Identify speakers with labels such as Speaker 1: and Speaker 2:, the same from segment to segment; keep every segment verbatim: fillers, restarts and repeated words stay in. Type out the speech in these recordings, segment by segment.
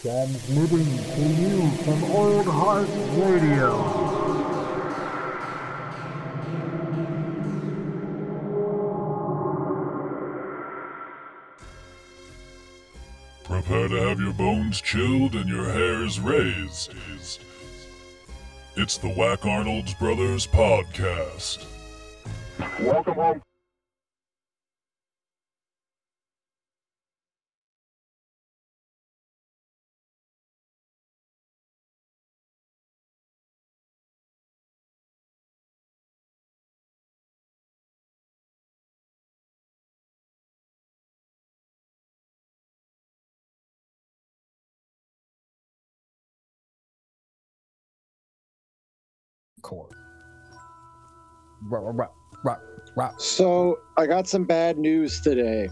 Speaker 1: Transmitting to you from Old Heart Radio.
Speaker 2: Prepare to have your bones chilled and your hairs raised. It's the Whack Arnold's Brothers podcast.
Speaker 1: Welcome home.
Speaker 3: Core. Rock, rock, rock, rock.
Speaker 4: So I got some bad news today.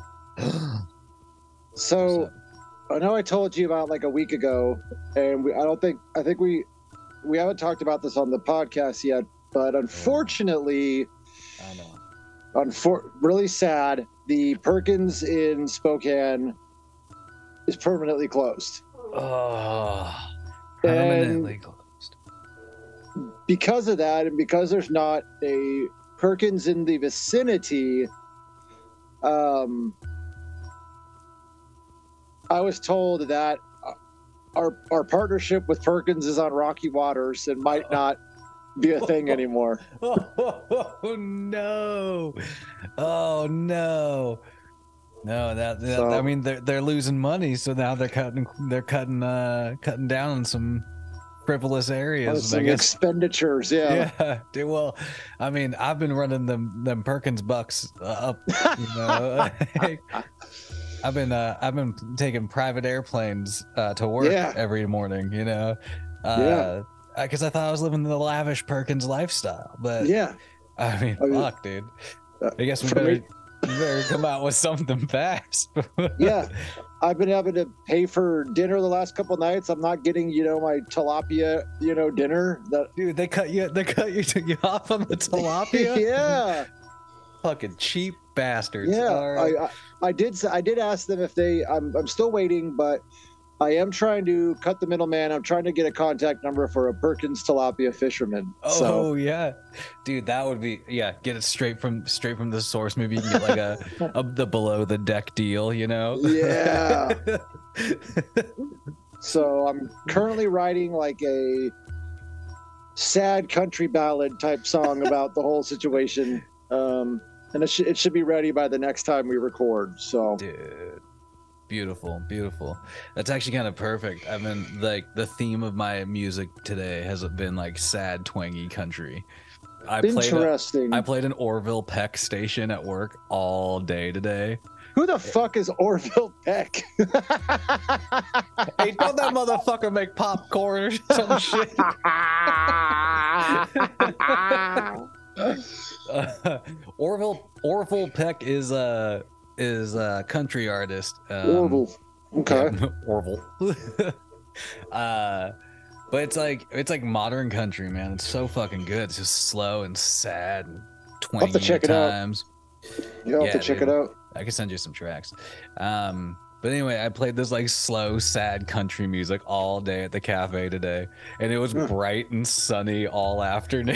Speaker 4: So I know I told you about like a week ago, and we, I don't think I think we we haven't talked about this on the podcast yet. But unfortunately,
Speaker 3: I know.
Speaker 4: Unfor- really sad. The Perkins in Spokane is permanently closed.
Speaker 3: Oh, permanently closed.
Speaker 4: Because of that, and because there's not a Perkins in the vicinity, um, I was told that our our partnership with Perkins is on rocky waters and might not be a thing anymore.
Speaker 3: Oh no! Oh no! No, that, that
Speaker 4: So-
Speaker 3: I mean they're they're losing money, so now they're cutting they're cutting uh cutting down on some frivolous areas.
Speaker 4: Some
Speaker 3: I guess.
Speaker 4: expenditures, yeah.
Speaker 3: Yeah, dude, well, I mean, I've been running them them Perkins bucks uh, up. You know, I've been uh, I've been taking private airplanes uh, to work
Speaker 4: Yeah.
Speaker 3: every morning. You know, uh,
Speaker 4: Yeah.
Speaker 3: because I thought I was living the lavish Perkins lifestyle, but
Speaker 4: Yeah.
Speaker 3: I mean,
Speaker 4: I mean,
Speaker 3: fuck, dude.
Speaker 4: uh,
Speaker 3: I guess we
Speaker 4: for
Speaker 3: better,
Speaker 4: me-
Speaker 3: we better come out with something fast.
Speaker 4: Yeah. I've been having to pay for dinner the last couple nights. I'm not getting, you know, my tilapia, you know, dinner. That
Speaker 3: Dude, they cut you. They cut you. Took you off on the tilapia.
Speaker 4: yeah.
Speaker 3: Fucking cheap bastards.
Speaker 4: Yeah,
Speaker 3: All right.
Speaker 4: I, I I did s- I did ask them if they. I'm I'm still waiting, but I am trying to cut the middleman. I'm trying to get a contact number for a Perkins tilapia fisherman.
Speaker 3: Oh
Speaker 4: So
Speaker 3: yeah, dude, that would be yeah. Get it straight from straight from the source. Maybe you can get like a, a the below the deck deal. You know?
Speaker 4: yeah. So I'm currently writing like a sad country ballad type song about the whole situation. Um, and it should it should be ready by the next time we record. So
Speaker 3: Dude, beautiful, beautiful. That's actually kind of perfect. I've been like the theme of my music today has been like sad, twangy country. I played a,
Speaker 4: interesting.
Speaker 3: I played an Orville Peck station at work all day today.
Speaker 4: Who the fuck is Orville Peck?
Speaker 3: Hey, don't that motherfucker make popcorn or some shit? uh, Orville Orville Peck is a is a country artist. Um,
Speaker 4: Orville. Okay.
Speaker 3: yeah, Orville. uh, but it's like it's like modern country, man. It's so fucking good. It's just slow and sad and twangy
Speaker 4: to check
Speaker 3: at
Speaker 4: it out.
Speaker 3: times.
Speaker 4: You'll have
Speaker 3: Yeah,
Speaker 4: to check
Speaker 3: dude.
Speaker 4: it out.
Speaker 3: I can send you some tracks. Um, but anyway, I played this like slow, sad country music all day at the cafe today, and it was
Speaker 4: Hmm.
Speaker 3: bright and sunny all afternoon.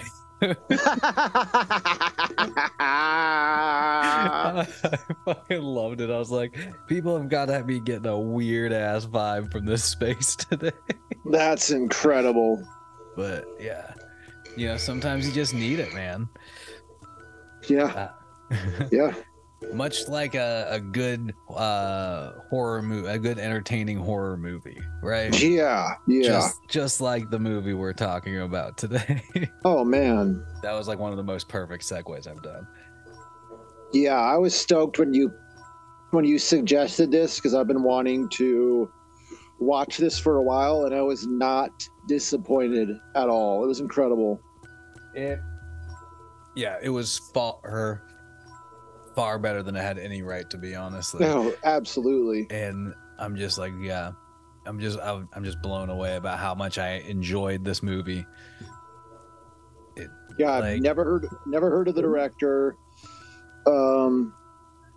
Speaker 3: I fucking loved it. I was like, people have got to be getting a weird ass vibe from this space today.
Speaker 4: That's incredible.
Speaker 3: But yeah, you know, sometimes you just need it, man.
Speaker 4: Yeah.
Speaker 3: Uh,
Speaker 4: Yeah.
Speaker 3: Much like a, a good uh, horror movie, a good entertaining horror movie, right?
Speaker 4: Yeah. Yeah.
Speaker 3: Just, just like the movie we're talking about today.
Speaker 4: Oh man.
Speaker 3: That was like one of the most perfect segues I've done.
Speaker 4: Yeah, I was stoked when you when you suggested this because I've been wanting to watch this for a while and I was not disappointed at all. It was incredible.
Speaker 3: It, yeah, it was far, far better than I had any right to be, honestly.
Speaker 4: No, absolutely.
Speaker 3: And I'm just like, yeah, I'm just, I'm I'm just blown away about how much I enjoyed this movie. It,
Speaker 4: Yeah, I've
Speaker 3: like-
Speaker 4: never heard never heard of the director. Um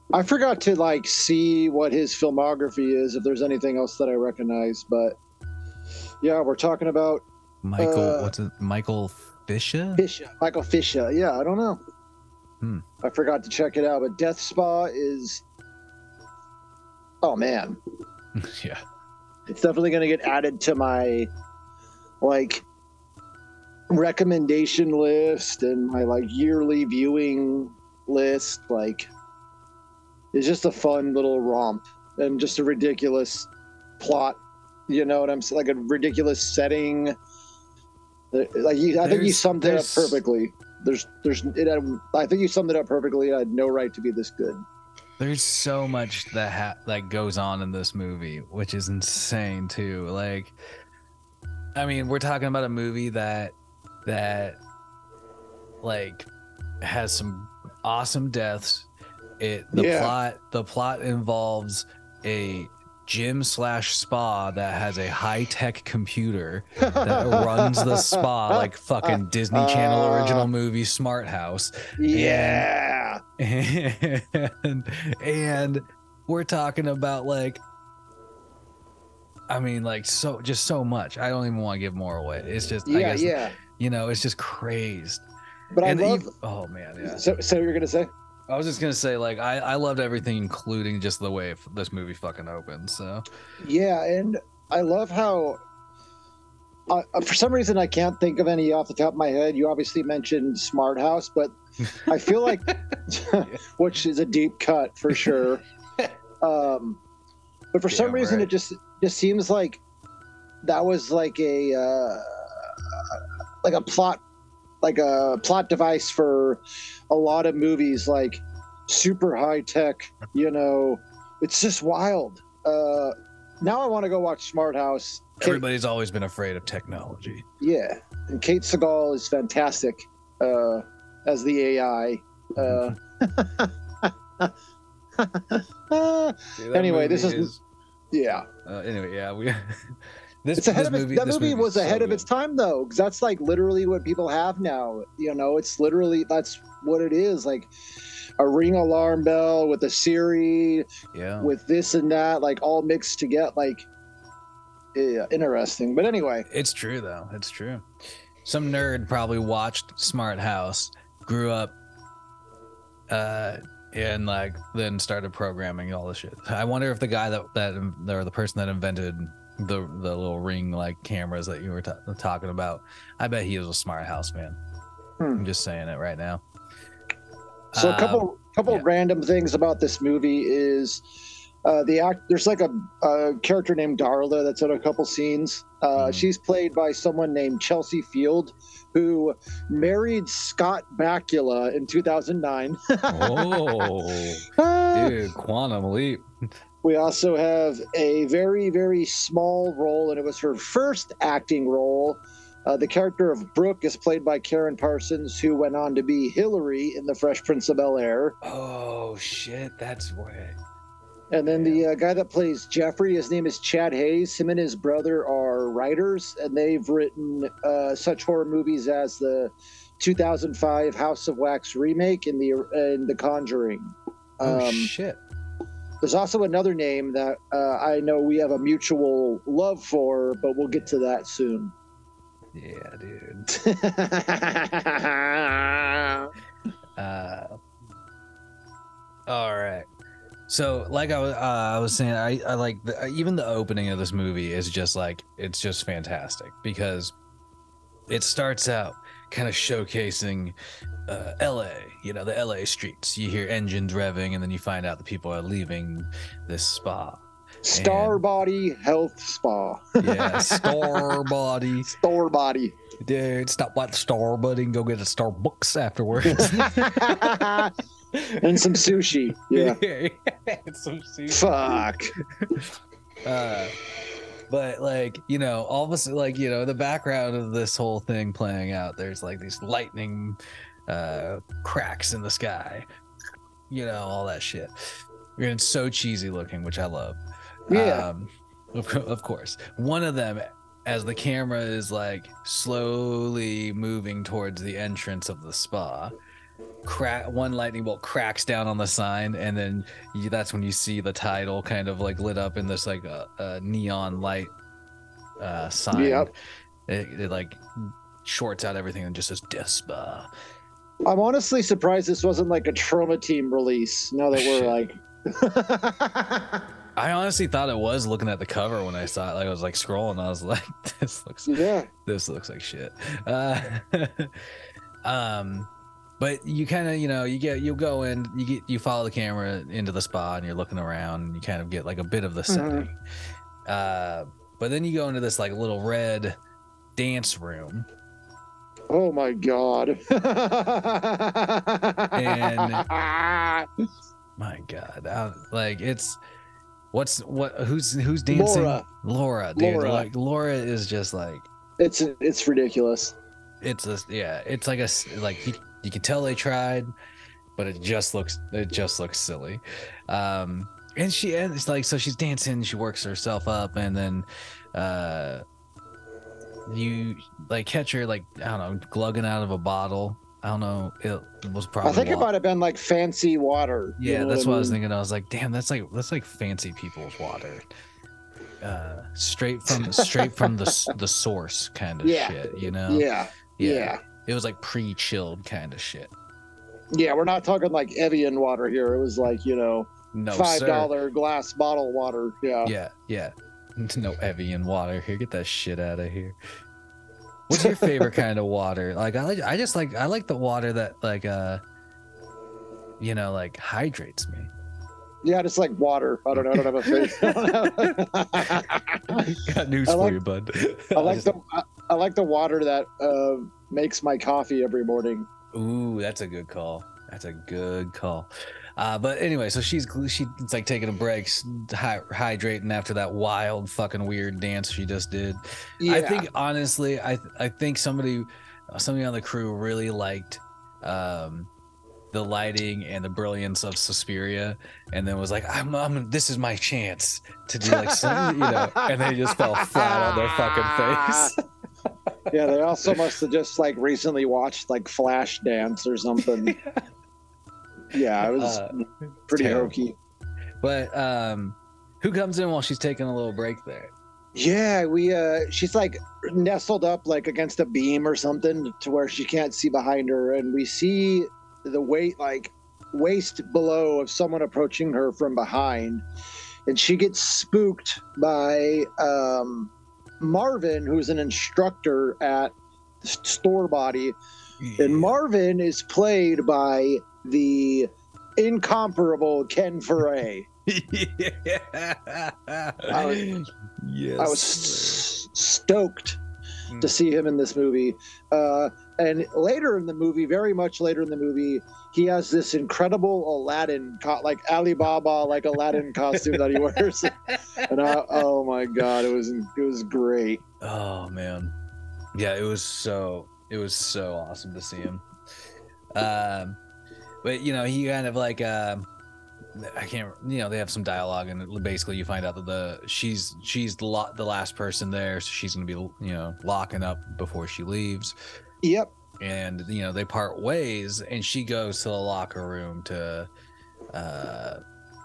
Speaker 4: I forgot to like see what his filmography is, if there's anything else that I recognize. But yeah, we're talking about
Speaker 3: Michael,
Speaker 4: Uh,
Speaker 3: what's it? Michael Fisher?
Speaker 4: Fisher, Michael Fisher. Yeah, I don't know.
Speaker 3: Hmm.
Speaker 4: I forgot to check it out. But Death Spa is, oh man,
Speaker 3: Yeah.
Speaker 4: it's definitely going to get added to my like recommendation list and my like yearly viewing list. Like, it's just a fun little romp and just a ridiculous plot. You know what I'm saying? Like a ridiculous setting. Like you, I think you
Speaker 3: There's-
Speaker 4: summed it up
Speaker 3: there's-
Speaker 4: perfectly. There's, there's, it had, I think you summed it up perfectly. It had no right to be this good.
Speaker 3: There's so much that ha- that goes on in this movie, which is insane too. Like, I mean, we're talking about a movie that that like has some awesome deaths. It the
Speaker 4: Yeah.
Speaker 3: plot the plot involves a gym slash spa that has a high tech computer that runs the spa like fucking Disney Channel
Speaker 4: Uh,
Speaker 3: original movie Smart House.
Speaker 4: Yeah.
Speaker 3: and and we're talking about like I mean like so just so much. I don't even want to give more away. It's just I
Speaker 4: Yeah.
Speaker 3: guess
Speaker 4: Yeah.
Speaker 3: you know it's just crazed.
Speaker 4: But I
Speaker 3: and
Speaker 4: love.
Speaker 3: ev- oh man, yeah.
Speaker 4: So, so you're gonna say?
Speaker 3: I was just gonna say like I I loved everything, including just the way f- this movie fucking opens. So
Speaker 4: Yeah, and I love how. Uh, for some reason, I can't think of any off the top of my head. You obviously mentioned Smart House, but I feel like, which is a deep cut for sure. Um, but for some
Speaker 3: Damn
Speaker 4: reason,
Speaker 3: right.
Speaker 4: it just just seems like that was like a uh, like a plot like a plot device for a lot of movies, like super high tech. You know, it's just wild. Uh, now I want to go watch Smart House. Kate,
Speaker 3: everybody's always been afraid of technology.
Speaker 4: yeah, and Kate Seagal is fantastic uh, as the A I. Uh,
Speaker 3: Dude, that
Speaker 4: Anyway, this
Speaker 3: movie
Speaker 4: is- yeah,
Speaker 3: uh, anyway, yeah, we this,
Speaker 4: it's ahead
Speaker 3: this
Speaker 4: of its,
Speaker 3: movie.
Speaker 4: that
Speaker 3: this
Speaker 4: movie
Speaker 3: movie's
Speaker 4: was
Speaker 3: so
Speaker 4: ahead of
Speaker 3: good.
Speaker 4: its time though, because that's like literally what people have now. You know, it's literally that's what it is, like a Ring alarm bell with a Siri,
Speaker 3: Yeah.
Speaker 4: with this and that, like all mixed together. Like, yeah, interesting. But anyway,
Speaker 3: It's true though. It's true. Some nerd probably watched Smart House, grew up, uh, and like then started programming all this shit. I wonder if the guy that that or the person that invented the the little ring like cameras that you were ta talking about, I bet he was a Smart House man.
Speaker 4: Hmm.
Speaker 3: I'm just saying it right now.
Speaker 4: so a
Speaker 3: Um,
Speaker 4: couple couple
Speaker 3: yeah.
Speaker 4: random things about this movie is uh, the act. There's like a, a character named Darla that's in a couple scenes. Uh,
Speaker 3: Mhm.
Speaker 4: She's played by someone named Chelsea Field, who married Scott Bakula in two thousand nine.
Speaker 3: Oh, dude, Quantum Leap.
Speaker 4: We also have a very, very small role, and it was her first acting role. Uh, the character of Brooke is played by Karen Parsons, who went on to be Hillary in The Fresh Prince of Bel-Air.
Speaker 3: Oh shit, that's way.
Speaker 4: And then the uh, guy that plays Jeffrey, his name is Chad Hayes. Him and his brother are writers, and they've written uh, such horror movies as the two thousand five House of Wax remake and the and The Conjuring.
Speaker 3: Oh
Speaker 4: Um,
Speaker 3: shit.
Speaker 4: There's also another name that uh, I know we have a mutual love for, but we'll get to that soon.
Speaker 3: Yeah, dude. Uh, all right. So, like I was, uh, I was saying, I, I like the, even the opening of this movie is just like it's just fantastic because it starts out kind of showcasing uh, L A. You know, the L A streets. You hear engines revving, and then you find out the people are leaving this spa.
Speaker 4: Star Body Health Spa.
Speaker 3: Yeah, store body.
Speaker 4: Store Body.
Speaker 3: Dude, stop by the store, buddy, and go get a Starbucks afterwards.
Speaker 4: And some sushi. Yeah.
Speaker 3: It's some sushi.
Speaker 4: Fuck.
Speaker 3: Uh, but like you know, all of a sudden, like you know, the background of this whole thing playing out, there's like these lightning uh, cracks in the sky, you know, all that shit. And it's so cheesy looking, which I love.
Speaker 4: Yeah.
Speaker 3: Um, of, co- of course, one of them, as the camera is like slowly moving towards the entrance of the spa, crack one lightning bolt cracks down on the sign, and then you, that's when you see the title kind of like lit up in this like a, a neon light uh sign.
Speaker 4: Yep.
Speaker 3: It, it like shorts out everything and just says Death Spa.
Speaker 4: I'm honestly surprised this wasn't like a Trauma Team release. Now that we're like,
Speaker 3: I honestly thought it was looking at the cover when I saw it. Like I was like scrolling, I was like, this looks
Speaker 4: yeah,
Speaker 3: this looks like shit. Uh, um, but you kind of, you know, you get you go in, you get you follow the camera into the spa, and you're looking around, and you kind of get like a bit of the setting.
Speaker 4: Mhm.
Speaker 3: Uh, but then you go into this like little red dance room.
Speaker 4: oh my god.
Speaker 3: My God, I, like it's what's what who's who's dancing?
Speaker 4: Laura.
Speaker 3: Laura, dude.
Speaker 4: Laura.
Speaker 3: Like Laura is just like
Speaker 4: it's it's ridiculous.
Speaker 3: it's a yeah. It's like a s- like you, you can tell they tried, but it just looks it just looks silly. Um, and she and it's like so she's dancing. She works herself up, and then uh, you like catch her like I don't know glugging out of a bottle. I don't know. It was probably.
Speaker 4: I think it
Speaker 3: wa-
Speaker 4: might have been like fancy water. you
Speaker 3: Yeah,
Speaker 4: know
Speaker 3: that's
Speaker 4: what
Speaker 3: what I was
Speaker 4: mean?
Speaker 3: thinking. I was like, damn, that's like that's like fancy people's water. Uh, straight from straight from the s- the source kind of
Speaker 4: Yeah.
Speaker 3: shit, you know?
Speaker 4: Yeah,
Speaker 3: yeah.
Speaker 4: yeah,
Speaker 3: It was like pre-chilled kind of shit.
Speaker 4: yeah. We're not talking like Evian water here. It was like you know
Speaker 3: No,
Speaker 4: five
Speaker 3: sir.
Speaker 4: dollar glass bottle water. Yeah.
Speaker 3: Yeah, yeah. No Evian water here. Get that shit out of here. What's your favorite kind of water? Like I like I just like I like the water that like uh you know like hydrates me.
Speaker 4: Yeah, just like water. I don't know. I don't have a face. I, don't have-
Speaker 3: Got news
Speaker 4: I
Speaker 3: for
Speaker 4: like-
Speaker 3: you, bud.
Speaker 4: I like the I, I like the water that uh, makes my coffee every morning.
Speaker 3: Ooh, that's a good call. That's a good call. Uh, but anyway, so she's she's like taking a break, s- hy- hydrating after that wild fucking weird dance she just did.
Speaker 4: Yeah.
Speaker 3: I think honestly, I I think somebody somebody on the crew really liked um, the lighting and the brilliance of Suspiria, and then was like, I'm, I'm this is my chance to do like some, you know, and they just fell flat on their fucking face.
Speaker 4: Yeah, they also must have just like recently watched like Flash Dance or something. Yeah, it was
Speaker 3: Uh,
Speaker 4: pretty
Speaker 3: terrible.
Speaker 4: hokey.
Speaker 3: But um, who comes in while she's taking a little break there?
Speaker 4: Yeah, we uh she's like nestled up like against a beam or something to where she can't see behind her, and we see the weight like waist below of someone approaching her from behind, and she gets spooked by um Marvin, who's an instructor at Store Body, and Marvin is played by the incomparable Ken Foray.
Speaker 3: yeah.
Speaker 4: I was-
Speaker 3: yes.
Speaker 4: I was s- stoked
Speaker 3: Mm.
Speaker 4: to see him in this movie. Uh, and later in the movie, very much later in the movie, he has this incredible Aladdin, co- like Alibaba, like Aladdin costume that he wears. And I, oh my god, it was it was great.
Speaker 3: Oh man, yeah, it was so it was so awesome to see him. Um, but you know, he kind of like um, I can't, you know, they have some dialogue, and basically you find out that the she's she's the lo- the last person there, so she's gonna be you know locking up before she leaves,
Speaker 4: Yep.
Speaker 3: and you know they part ways, and she goes to the locker room to, uh,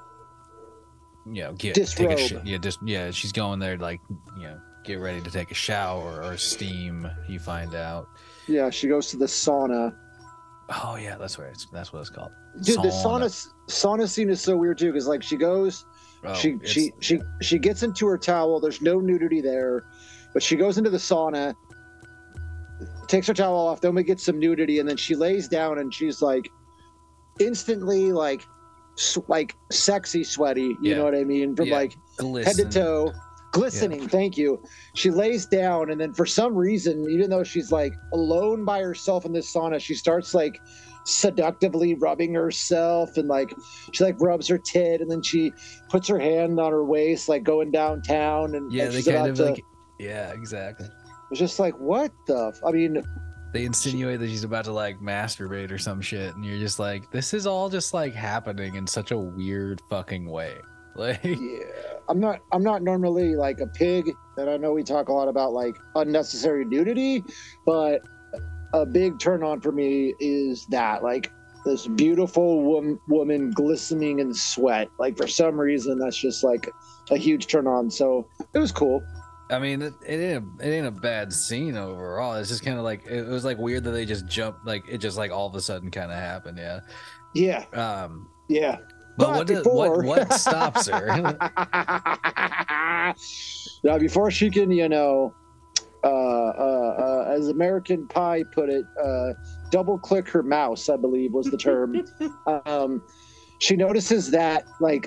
Speaker 3: you know, get take a sh-
Speaker 4: Disrobe.
Speaker 3: yeah, just yeah, she's going there to like you know get ready to take a shower or steam. You find out.
Speaker 4: Yeah, she goes to the sauna.
Speaker 3: Oh yeah, that's right. It's, that's what it's called.
Speaker 4: Dude, the sauna sauna scene is so weird too, because like she goes,
Speaker 3: Oh,
Speaker 4: she
Speaker 3: it's-
Speaker 4: she she she gets into her towel. There's no nudity there, but she goes into the sauna, takes her towel off. Then we get some nudity, and then she lays down, and she's like, instantly like, s- like sexy sweaty. You
Speaker 3: Yeah.
Speaker 4: know what I mean? From
Speaker 3: Yeah.
Speaker 4: like head
Speaker 3: glisten.
Speaker 4: to toe, glistening. Thank you. She lays down, and then for some reason, even though she's like alone by herself in this sauna, she starts like seductively rubbing herself, and like she like rubs her tit, and then she puts her hand on her waist, like going downtown, and
Speaker 3: Yeah,
Speaker 4: and
Speaker 3: they
Speaker 4: she's
Speaker 3: kind
Speaker 4: about
Speaker 3: of
Speaker 4: to-
Speaker 3: like. Yeah, exactly.
Speaker 4: It's just like, what the? F-? I mean,
Speaker 3: They insinuate that she's about to like masturbate or some shit, and you're just like, this is all just like happening in such a weird fucking way. Like,
Speaker 4: yeah, I'm not. I'm not normally like a pig, and I know we talk a lot about like unnecessary nudity, but a big turn on for me is that like this beautiful wom- woman glistening in sweat. Like for some reason, that's just like a huge turn on. So it was cool.
Speaker 3: I mean, it, it ain't a, it ain't a bad scene overall. It's just kind of like it was like weird that they just jumped, like it just like all of a sudden kind of happened. Yeah.
Speaker 4: Yeah.
Speaker 3: Um.
Speaker 4: Yeah.
Speaker 3: But,
Speaker 4: But
Speaker 3: what, does,
Speaker 4: before-
Speaker 3: what what stops her?
Speaker 4: Now, before she can, you know, uh, uh, uh, as American Pie put it, uh, double click her mouse, I believe was the term. um, she notices that, like,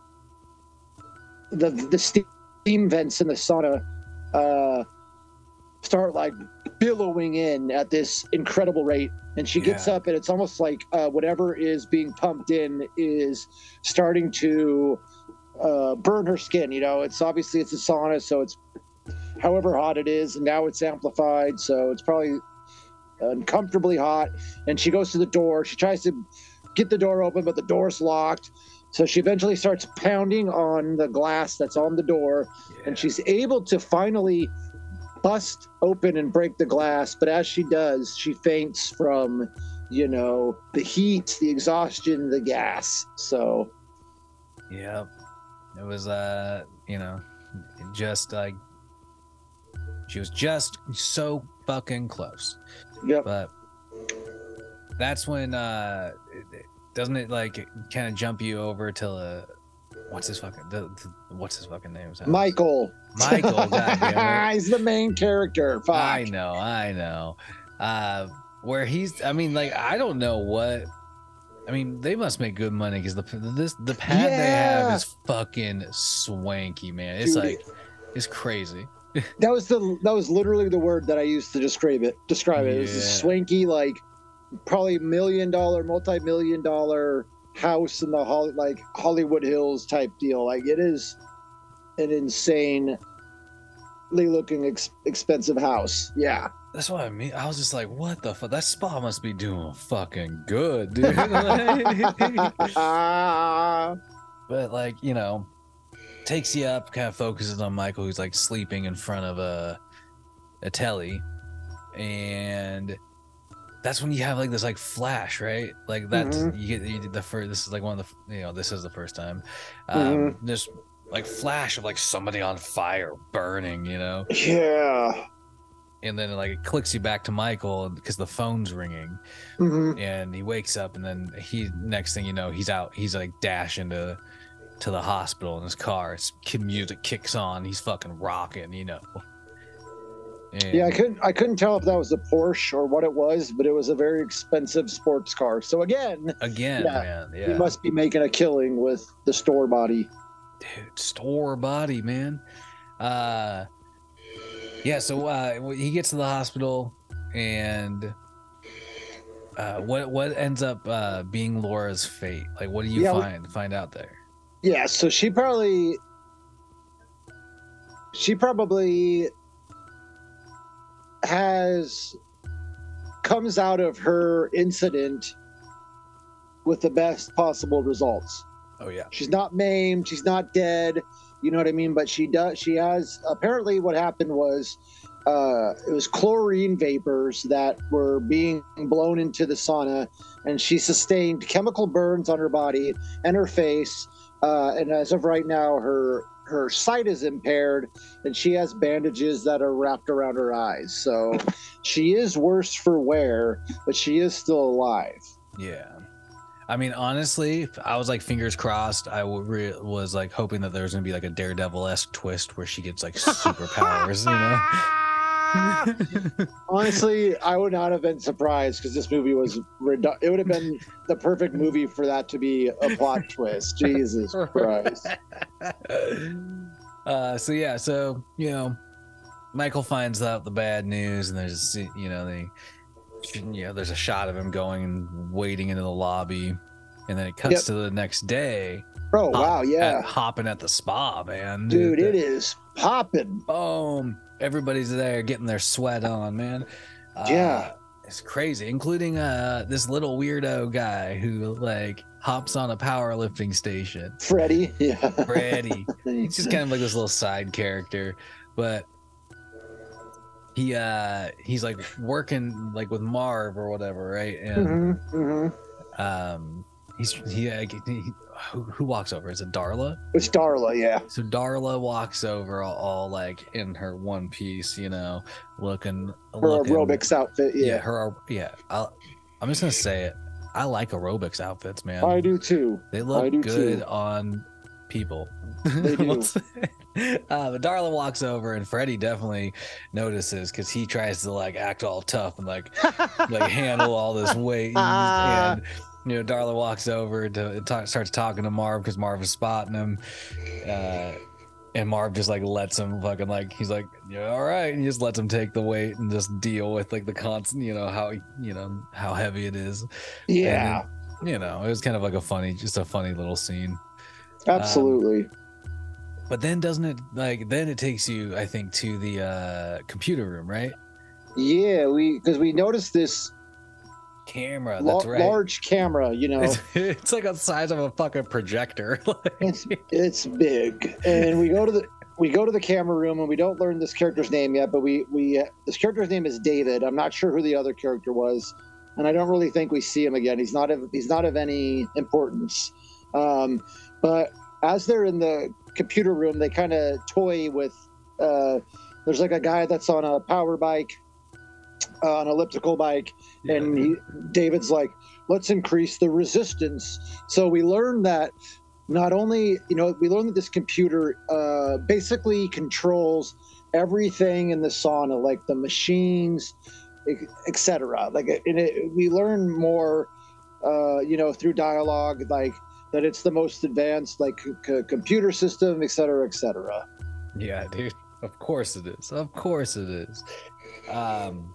Speaker 4: the the steam vents in the sauna uh, start, like, billowing in at this incredible rate. And she gets
Speaker 3: Yeah.
Speaker 4: up, and it's almost like uh, whatever is being pumped in is starting to uh, burn her skin. You know, it's obviously it's a sauna, so it's however hot it is, and now it's amplified, so it's probably uncomfortably hot. And she goes to the door. She tries to get the door open, but the door's locked. So she eventually starts pounding on the glass that's on the door, and she's able to finally bust open and break the glass. But as she does, she faints from, you know, the heat, the exhaustion, the gas. So
Speaker 3: Yep. It was uh, you know, just like she was just so fucking close.
Speaker 4: yep.
Speaker 3: But that's when uh it- it- doesn't it like kind of jump you over to uh what's his fucking the, the, what's his fucking name?
Speaker 4: Michael.
Speaker 3: Michael, goddamn it.
Speaker 4: He's the main character. Fuck.
Speaker 3: I know, I know. Uh, where he's, I mean, like, I don't know what. I mean, they must make good money because the this the pad they have
Speaker 4: Yeah.
Speaker 3: is fucking swanky, man. It's
Speaker 4: Dude,
Speaker 3: like, it's crazy.
Speaker 4: That was the that was literally the word that I used to describe it. Describe it. It was a
Speaker 3: Yeah.
Speaker 4: swanky, like probably million dollar, multi-million dollar house in the Holly, like Hollywood Hills type deal. Like it is an insanely looking ex- expensive house. Yeah.
Speaker 3: That's what I mean. I was just like, what the fuck? That spa must be doing fucking good, dude. Like-
Speaker 4: Ah.
Speaker 3: but like, you know, takes you up, kind of focuses on Michael, who's like sleeping in front of a a telly, and that's when you have like this like flash, right? Like that's
Speaker 4: Mhm.
Speaker 3: you get you did the first. This is like one of the you know this is the first time. Um, This like flash of like somebody on fire, burning, you know,
Speaker 4: Yeah.
Speaker 3: and then like it clicks you back to Michael because the phone's ringing,
Speaker 4: hmm
Speaker 3: and he wakes up, and then he next thing you know he's out. He's like dashing to to the hospital in his car. It's kid music kicks on. He's fucking rocking, you know. And
Speaker 4: Yeah, I couldn't I couldn't tell if that was a Porsche or what it was, but it was a very expensive sports car. So again,
Speaker 3: again,
Speaker 4: Yeah,
Speaker 3: man,
Speaker 4: he
Speaker 3: yeah,
Speaker 4: must be making a killing with the store body.
Speaker 3: dude, store body, man. Uh, yeah. So uh, he gets to the hospital, and uh, what what ends up uh, being Laura's fate? Like, what do you
Speaker 4: Yeah, we-
Speaker 3: find find out there?
Speaker 4: Yeah, so she probably she probably has comes out of her incident with the best possible results.
Speaker 3: Oh yeah,
Speaker 4: She's not maimed, she's not dead, you know what I mean? But she does she has apparently what happened was uh it was chlorine vapors that were being blown into the sauna, and she sustained chemical burns on her body and her face. Uh, and as of right now, her her sight is impaired, and she has bandages that are wrapped around her eyes. So she is worse for wear, but she is still alive.
Speaker 3: yeah. I mean, honestly, I was like fingers crossed. I w- re- was like hoping that there was gonna be like a Daredevil-esque twist where she gets like superpowers, you know.
Speaker 4: Honestly, I would not have been surprised because this movie was redu- it would have been the perfect movie for that to be a plot twist. Jesus Christ.
Speaker 3: uh so yeah, so you know, Michael finds out the bad news, and there's a se- you know they you know there's a shot of him going and wading into the lobby, and then it cuts
Speaker 4: Yep.
Speaker 3: to the next day.
Speaker 4: Oh wow,
Speaker 3: hop-
Speaker 4: yeah.
Speaker 3: at- hopping at the spa, man.
Speaker 4: Dude, it is popping.
Speaker 3: Boom, everybody's there getting their sweat on, man. Uh,
Speaker 4: Yeah.
Speaker 3: it's crazy, including uh this little weirdo guy who like hops on a powerlifting station.
Speaker 4: Freddy, yeah.
Speaker 3: Freddy. He's just kind of like this little side character, but he uh he's like working like with Marv or whatever, right? And
Speaker 4: hmm hmm
Speaker 3: um, he's he, uh, he who, who walks over? Is it Darla?
Speaker 4: It's Darla, yeah.
Speaker 3: So Darla walks over all, all like in her one piece, you know, looking
Speaker 4: Her
Speaker 3: looking,
Speaker 4: aerobics outfit,
Speaker 3: Yeah,
Speaker 4: yeah.
Speaker 3: her yeah. I'll, I'm just gonna say it. I like aerobics outfits, man.
Speaker 4: I do too.
Speaker 3: They look
Speaker 4: I do
Speaker 3: good
Speaker 4: too.
Speaker 3: on people.
Speaker 4: They do.
Speaker 3: uh, but Darla walks over, and Freddy definitely notices because he tries to like act all tough and like like handle all this weight. And, and you know, Darla walks over to talk, starts talking to Marv because Marv is spotting him. Uh, and Marv just like lets him fucking like he's like, yeah, all right, and he just lets him take the weight and just deal with like the constant, you know, how you know how heavy it is.
Speaker 4: Yeah.
Speaker 3: And then, you know, it was kind of like a funny, just a funny little scene.
Speaker 4: Absolutely.
Speaker 3: Um, but then doesn't it like then it takes you, I think, to the uh, computer room, right?
Speaker 4: Yeah, we because we noticed this
Speaker 3: Camera.
Speaker 4: la-
Speaker 3: That's right.
Speaker 4: large camera. You know,
Speaker 3: It's, it's like the size of a fucking projector. Like-
Speaker 4: it's it's big, and we go to the we go to the camera room, and we don't learn this character's name yet. But we we this character's name is David. I'm not sure who the other character was, and I don't really think we see him again. He's not of he's not of any importance. Um, but as they're in the computer room, they kind of toy with. Uh, there's like a guy that's on a power bike, uh, an elliptical bike,
Speaker 3: Yeah.
Speaker 4: and he, David's like, let's increase the resistance. So we learn that not only, you know, we learn that this computer uh, basically controls everything in the sauna, like the machines, et cetera. Like, and it, we learn more, uh, you know, through dialogue, like that it's the most advanced, like c- computer system, et cetera, et cetera.
Speaker 3: Yeah, dude. Of course it is. Of course it is. Um,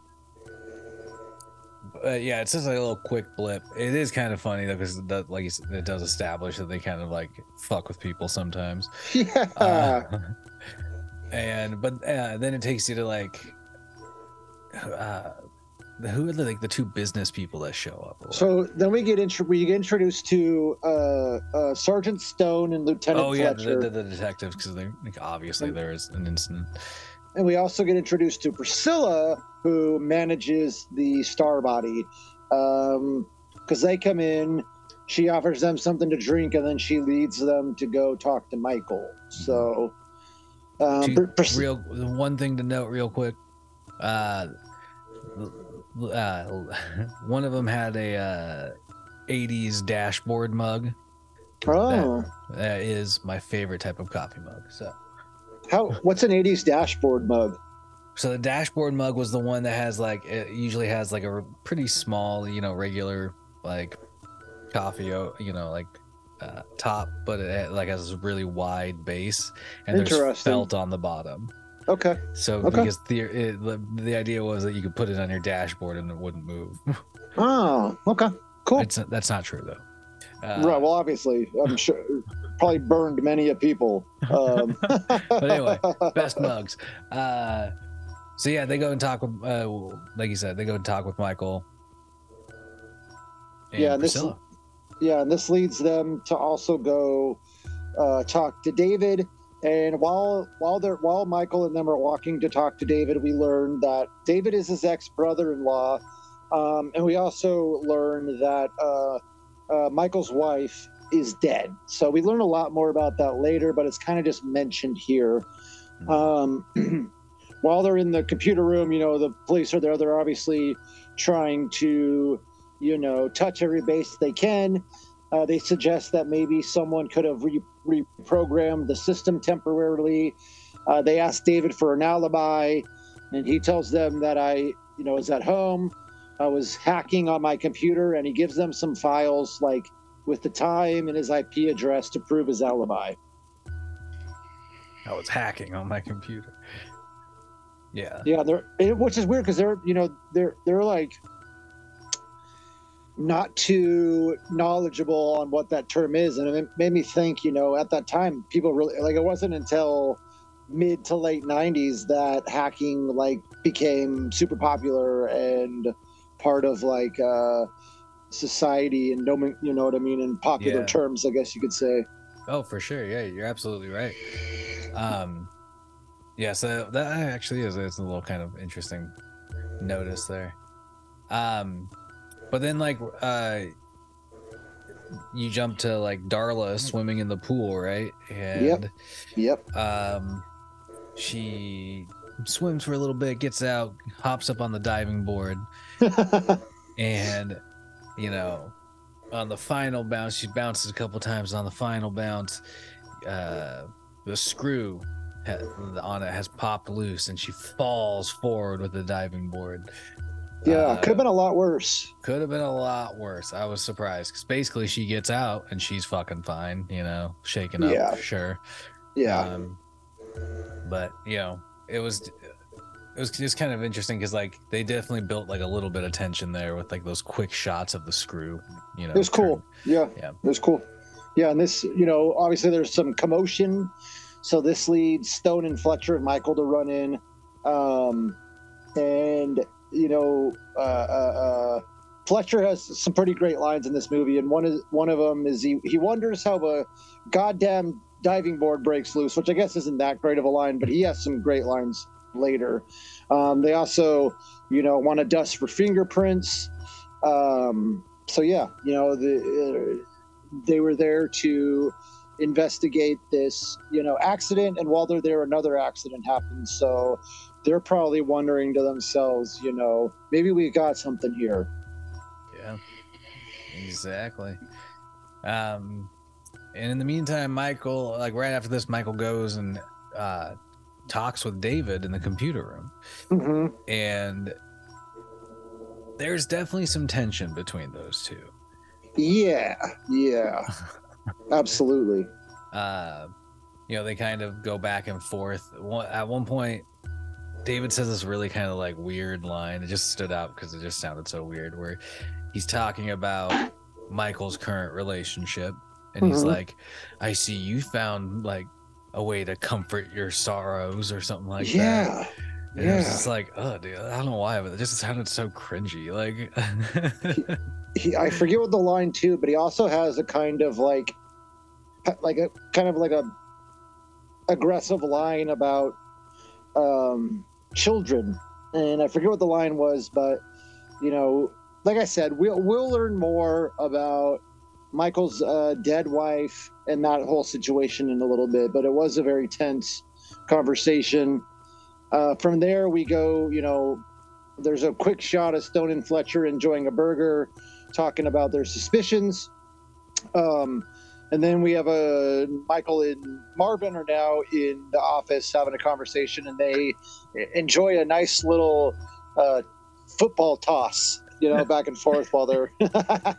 Speaker 3: but yeah, it's just like a little quick blip. It is kind of funny though, because that, like you said, it does establish that they kind of like fuck with people sometimes.
Speaker 4: Yeah.
Speaker 3: Uh, and but uh, then it takes you to like, uh, who are the, like the two business people that show up? Or-
Speaker 4: So then we get intro- we get introduced to uh, uh, Sergeant Stone and Lieutenant
Speaker 3: oh yeah,
Speaker 4: Fletcher.
Speaker 3: the, the, the detectives, because they like, obviously there is an incident.
Speaker 4: And we also get introduced to Priscilla, who manages the Star Body. Because they come in, she offers them something to drink, and then she leads them to go talk to Michael. So, um,
Speaker 3: Two-
Speaker 4: Pr- Pris-
Speaker 3: real one thing to note real quick, uh, uh, one of them had a uh, eighties dashboard mug.
Speaker 4: oh,
Speaker 3: That is my favorite type of coffee mug. So,
Speaker 4: how? What's an eighties dashboard mug?
Speaker 3: so the dashboard mug was the one that has like it usually has like a pretty small, you know, regular like coffee, o- you know, like uh, top, but it like has a really wide base, and there's
Speaker 4: Interesting.
Speaker 3: felt on the bottom.
Speaker 4: Okay.
Speaker 3: So
Speaker 4: Okay.
Speaker 3: because the, it, the the idea was that you could put it on your dashboard and it wouldn't move.
Speaker 4: Oh, okay. Cool.
Speaker 3: It's that's not true though. Uh,
Speaker 4: right. Well, obviously, I'm sure probably burned many a people. Um,
Speaker 3: But anyway, best mugs. Uh, so yeah, they go and talk with, uh, like you said, they go and talk with Michael. And
Speaker 4: Yeah, and this-
Speaker 3: Priscilla.
Speaker 4: Yeah, and this leads them to also go uh, talk to David. And while while they're while Michael and them are walking to talk to David, we learn that David is his ex brother-in-law, um, and we also learn that uh, uh, Michael's wife is dead. So we learn a lot more about that later, but it's kind of just mentioned here. Um, while they're in the computer room, you know, the police are there. They're obviously trying to, you know, touch every base they can. Uh, they suggest that maybe someone could have re- reprogrammed the system temporarily. Uh, they ask David for an alibi, and he tells them that I, you know, was at home. I was hacking on my computer, and he gives them some files like with the time and his I P address to prove his alibi.
Speaker 3: I was hacking on my computer. Yeah.
Speaker 4: Yeah, they're it, which is weird because they're, you know, they're they're like not too knowledgeable on what that term is, and it made me think, you know, at that time people really like it wasn't until mid to late nineties that hacking like became super popular and part of like uh society and domain, you know what I mean, in popular
Speaker 3: Yeah.
Speaker 4: terms, I guess you could say.
Speaker 3: Oh, for sure. Yeah, you're absolutely right. Um, yeah, so that actually is it's a little kind of interesting notice there. Um, but then like uh, you jump to like Darla swimming in the pool, right? And
Speaker 4: Yep. Yep.
Speaker 3: um, she swims for a little bit, gets out, hops up on the diving board, and you know, on the final bounce, she bounces a couple times. On the final bounce, uh, the screw ha- on it has popped loose, and she falls forward with the diving board.
Speaker 4: Yeah,
Speaker 3: Uh,
Speaker 4: could have been a lot worse.
Speaker 3: Could have been a lot worse. I was surprised because basically she gets out and she's fucking fine, you know, shaken up,
Speaker 4: Yeah.
Speaker 3: sure.
Speaker 4: Yeah.
Speaker 3: Um, but you know, it was it was just kind of interesting because like they definitely built like a little bit of tension there with like those quick shots of the screw. You know,
Speaker 4: It was cool. Yeah.
Speaker 3: Yeah.
Speaker 4: It was cool. Yeah, and this, you know, obviously there's some commotion. So this leads Stone and Fletcher and Michael to run in. Um, and, you know, uh, uh, uh, Fletcher has some pretty great lines in this movie. And one is one of them is he, he wonders how a goddamn diving board breaks loose, which I guess isn't that great of a line, but he has some great lines later. Um, they also, you know, want to dust for fingerprints. Um, so yeah, you know, the, uh, they were there to investigate this, you know, accident. And while they're there, another accident happens. So they're probably wondering to themselves, you know, maybe we got something here.
Speaker 3: Yeah, exactly. Um, and in the meantime, Michael, like right after this, Michael goes and uh, talks with David in the computer room.
Speaker 4: Mm-hmm.
Speaker 3: And there's definitely some tension between those two.
Speaker 4: Yeah, yeah, absolutely.
Speaker 3: Uh, you know, they kind of go back and forth. One, at one point, David says this really kind of like weird line. It just stood out because it just sounded so weird, where he's talking about Michael's current relationship. And he's
Speaker 4: Mhm.
Speaker 3: like, I see you found like a way to comfort your sorrows or something like that.
Speaker 4: Yeah,
Speaker 3: And I was
Speaker 4: yeah.
Speaker 3: just like, oh, dude, I don't know why, but it just sounded so cringy. Like,
Speaker 4: He, I forget what the line too, but he also has a kind of like, like a kind of like a aggressive line about um, children, and I forget what the line was, but you know, like I said, we'll we'll learn more about Michael's uh, dead wife and that whole situation in a little bit, but it was a very tense conversation. Uh, from there, we go, you know, there's a quick shot of Stone and Fletcher enjoying a burger, talking about their suspicions. Um, and then we have a Michael and Marvin are now in the office having a conversation, and they enjoy a nice little uh, football toss, you know, back and forth while they're.
Speaker 3: I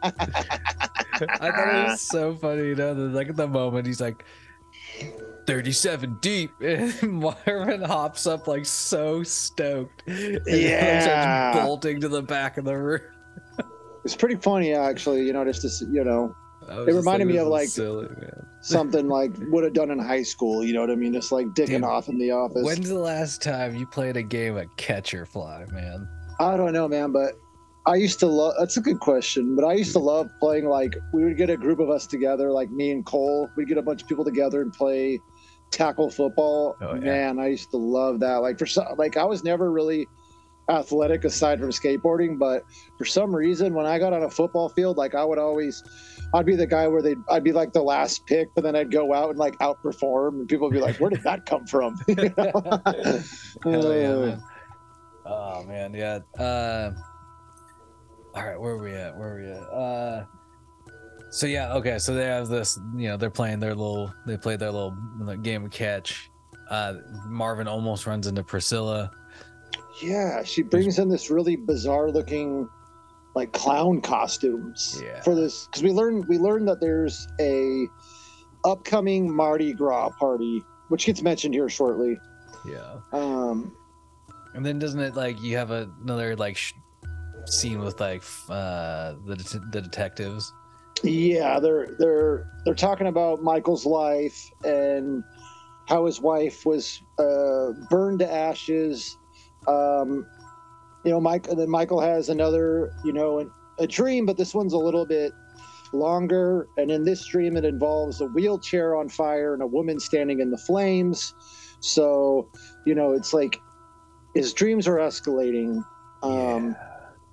Speaker 3: thought it was so funny, you know, that, like at the moment he's like thirty-seven deep, and Marvin hops up like so stoked. And
Speaker 4: Yeah.
Speaker 3: starts bolting to the back of the room.
Speaker 4: It's pretty funny, actually, you know, just to, s- you know,
Speaker 3: I was
Speaker 4: It
Speaker 3: just
Speaker 4: reminded me
Speaker 3: this
Speaker 4: of,
Speaker 3: is
Speaker 4: like,
Speaker 3: silly, man.
Speaker 4: something like would have done in high school, you know what I mean? Just like dicking
Speaker 3: Dude,
Speaker 4: off in the office.
Speaker 3: When's the last time you played a game of catch or fly, man?
Speaker 4: I don't know, man, but I used to love. That's a good question, but I used to love playing. Like, we would get a group of us together, like me and Cole. We'd get a bunch of people together and play tackle football.
Speaker 3: Oh, yeah.
Speaker 4: Man, I used to love that. Like for some, like I was never really athletic aside from skateboarding, but for some reason, when I got on a football field, like I would always, I'd be the guy where they, I'd be like the last pick, but then I'd go out and like outperform, and people would be like, "Where did that come from?" You know?
Speaker 3: Hell yeah,
Speaker 4: Uh,
Speaker 3: man. Oh man, yeah. Uh, all right, where are we at? Where are we at? Uh, so yeah, okay. So they have this. You know, they're playing their little. They played their little game of catch. Uh, Marvin almost runs into Priscilla.
Speaker 4: Yeah, she brings in this really bizarre looking like clown costumes
Speaker 3: Yeah.
Speaker 4: for this, because we learned we learned that there's a upcoming Mardi Gras party, which gets mentioned here shortly.
Speaker 3: Yeah.
Speaker 4: Um,
Speaker 3: And then doesn't it like you have a, another like sh- scene with like f- uh the det- the detectives?
Speaker 4: yeah, they're they're they're talking about Michael's life and how his wife was uh, burned to ashes. Um, you know, Mike. Then Michael has another, you know, a dream, but this one's a little bit longer. And in this dream, it involves a wheelchair on fire and a woman standing in the flames. So, you know, it's like his dreams are escalating. Um,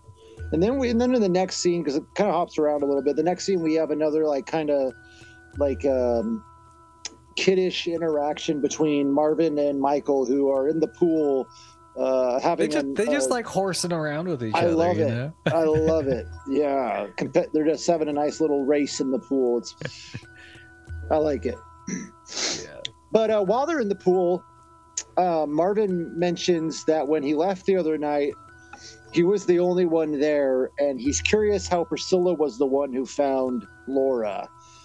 Speaker 4: And then we, and then in the next scene, because it kind of hops around a little bit. The next scene, we have another like kind of like um, kiddish interaction between Marvin and Michael, who are in the pool, uh, having.
Speaker 3: They just,
Speaker 4: an,
Speaker 3: they just
Speaker 4: uh,
Speaker 3: like horsing around with each
Speaker 4: I
Speaker 3: other.
Speaker 4: love
Speaker 3: you
Speaker 4: it.
Speaker 3: know?
Speaker 4: I love it. Yeah, Compe- they're just having a nice little race in the pool. It's, I like it.
Speaker 3: Yeah.
Speaker 4: But uh, while they're in the pool, uh, Marvin mentions that when he left the other night, he was the only one there, and he's curious how Priscilla was the one who found Laura.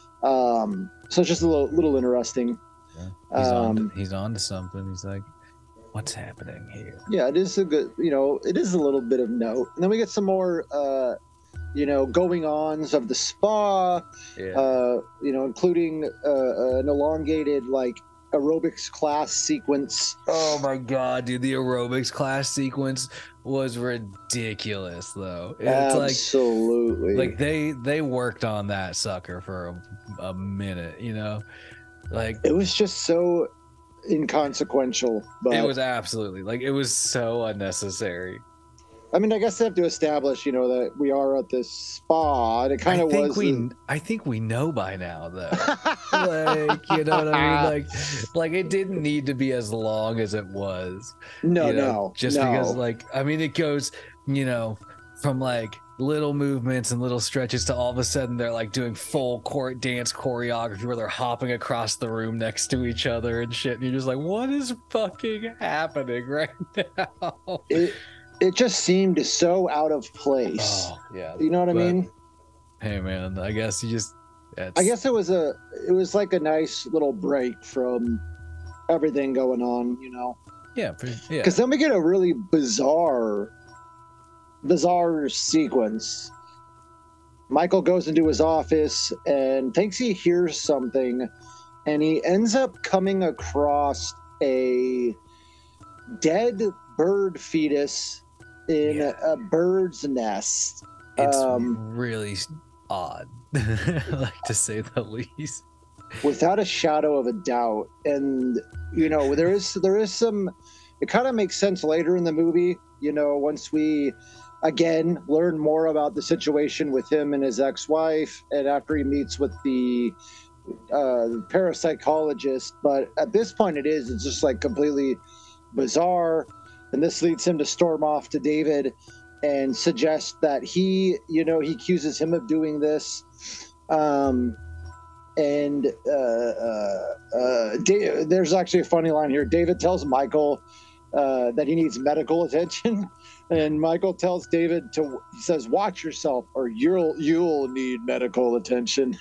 Speaker 4: Um, so it's just a little, little interesting.
Speaker 3: Yeah. He's
Speaker 4: Um,
Speaker 3: on. To, he's on to something. He's like, "What's happening here?"
Speaker 4: Yeah, it is a good, you know, it is a little bit of note. And then we get some more, uh, you know, going ons of the spa,
Speaker 3: Yeah.
Speaker 4: uh, you know, including uh, an elongated, like, aerobics class sequence.
Speaker 3: Oh my god, dude! The aerobics class sequence was ridiculous, though. It's
Speaker 4: Absolutely.
Speaker 3: like, like they they worked on that sucker for a, a minute, you know, like
Speaker 4: It was just so inconsequential, but
Speaker 3: it was absolutely like it was so unnecessary.
Speaker 4: I mean, I guess they have to establish, you know, that we are at this spa, and it kind
Speaker 3: I
Speaker 4: of
Speaker 3: think
Speaker 4: was.
Speaker 3: we,
Speaker 4: the-
Speaker 3: I think we know by now, though. Like, you know what I mean? Like, like it didn't need to be as long as it was.
Speaker 4: no,
Speaker 3: you know,
Speaker 4: no,
Speaker 3: just
Speaker 4: no.
Speaker 3: because, like, I mean, it goes, you know, from like little movements and little stretches to all of a sudden they're like doing full court dance choreography where they're hopping across the room next to each other and shit. And you're just like, what is fucking happening right now?
Speaker 4: It it just seemed so out of place.
Speaker 3: Oh, yeah.
Speaker 4: You know what I
Speaker 3: But,
Speaker 4: mean?
Speaker 3: Hey, man, I guess you just. It's,
Speaker 4: I guess it was a it was like a nice little break from everything going on, you know.
Speaker 3: Yeah, pretty, yeah.
Speaker 4: Because then we get a really bizarre, bizarre sequence. Michael goes into his office and thinks he hears something, and he ends up coming across a dead bird fetus in
Speaker 3: Yeah.
Speaker 4: a, a bird's nest.
Speaker 3: It's
Speaker 4: um,
Speaker 3: really odd, like to say the least.
Speaker 4: Without a shadow of a doubt. And you know, there is there is some. It kind of makes sense later in the movie. You know, once we again learn more about the situation with him and his ex-wife, and after he meets with the uh, parapsychologist. But at this point, it is it's just like completely bizarre. And this leads him to storm off to David and suggest that he, you know, he accuses him of doing this. Um, and uh, uh, uh, Da- there's actually a funny line here. David tells Michael uh, that he needs medical attention, and Michael tells David to, he says, "Watch yourself, or you'll you'll need medical attention."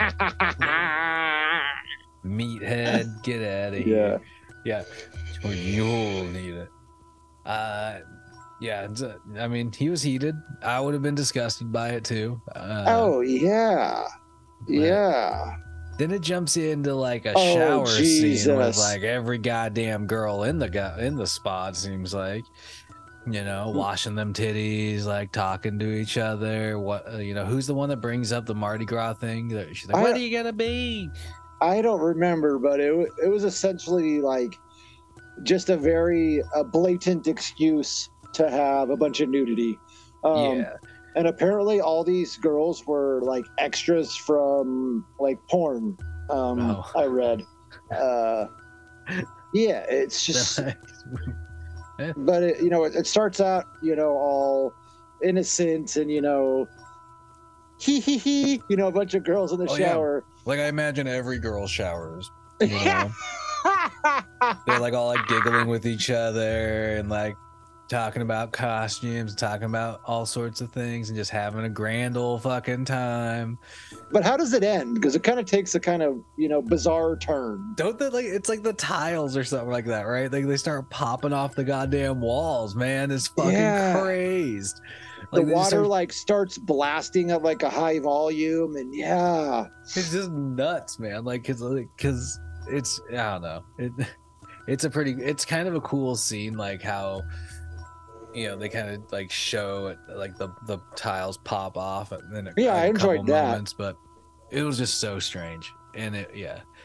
Speaker 3: Meathead, get out of
Speaker 4: Yeah.
Speaker 3: here. Yeah. Or you'll need it. Uh, yeah. it's, uh, I mean, he was heated. I would have been disgusted by it too. Uh,
Speaker 4: Oh yeah, yeah.
Speaker 3: Then it jumps into like a
Speaker 4: Oh,
Speaker 3: shower scene with
Speaker 4: Jesus.
Speaker 3: like every goddamn girl in the go- in the spa. It seems like, you know, washing them titties, like talking to each other. What uh, you know? Who's the one that brings up the Mardi Gras thing? That She's like,
Speaker 4: I-
Speaker 3: "What are you gonna be?"
Speaker 4: I don't remember, but it wa- it was essentially like just a very a blatant excuse to have a bunch of nudity. Um,
Speaker 3: yeah,
Speaker 4: And apparently, all these girls were like extras from like porn. Um,
Speaker 3: Oh.
Speaker 4: I read. Uh, yeah, it's just. But it, you know, it, it starts out, you know, all innocent and you know, hee hee hee. You know, a bunch of girls in the
Speaker 3: Oh, yeah.
Speaker 4: shower.
Speaker 3: like I imagine every girl showers. You know? They're like all like giggling with each other and like talking about costumes, talking about all sorts of things, and just having a grand old fucking time.
Speaker 4: But how does it end? Because it kind of takes a kind of you know bizarre turn.
Speaker 3: Don't they like it's like the tiles or something like that, right? Like they start popping off the goddamn walls, man. It's fucking
Speaker 4: Yeah.
Speaker 3: crazed.
Speaker 4: The
Speaker 3: Like, they just
Speaker 4: water
Speaker 3: start-
Speaker 4: like starts blasting at like a high volume, and yeah,
Speaker 3: it's just nuts, man. Like cause like cause it's I don't know. It it's a pretty it's kind of a cool scene, like how you know they kind of like show it like the the tiles pop off and then
Speaker 4: Yeah,
Speaker 3: like,
Speaker 4: I
Speaker 3: a couple
Speaker 4: enjoyed that.
Speaker 3: moments, but it was just so strange. And it yeah.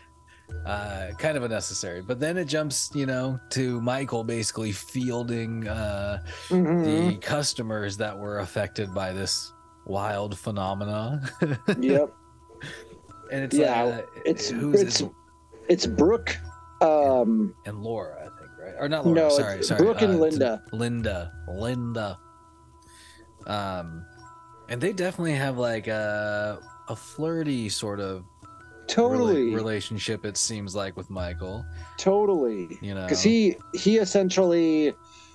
Speaker 3: uh, kind of unnecessary. But then it jumps, you know, to Michael basically fielding uh,
Speaker 4: Mhm.
Speaker 3: the customers that were affected by this wild phenomena.
Speaker 4: Yep.
Speaker 3: And it's
Speaker 4: Yeah,
Speaker 3: uh,
Speaker 4: it's
Speaker 3: who's
Speaker 4: it's
Speaker 3: it's,
Speaker 4: it's Brooke. Um,
Speaker 3: and Laura, I think, right? Or not Laura?
Speaker 4: no,
Speaker 3: sorry,
Speaker 4: it's
Speaker 3: sorry.
Speaker 4: Brooke and
Speaker 3: uh, it's
Speaker 4: Linda.
Speaker 3: Linda, Linda. Um, and they definitely have like a a flirty sort of
Speaker 4: Totally,
Speaker 3: rela- relationship. It seems like with Michael,
Speaker 4: totally.
Speaker 3: you know,
Speaker 4: Because he he essentially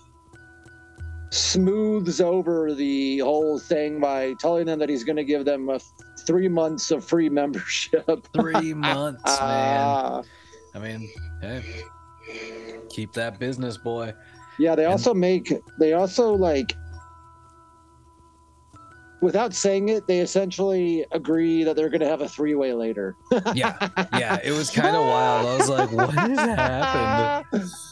Speaker 4: smooths over the whole thing by telling them that he's going to give them a three months of free membership.
Speaker 3: three months, man.
Speaker 4: Ah.
Speaker 3: I mean, hey, keep that business, boy.
Speaker 4: Yeah, they
Speaker 3: And-
Speaker 4: also make they also like without saying it, they essentially agree that they're going to have a three-way later.
Speaker 3: Yeah, yeah, it was kind of wild. I was like, what has happened?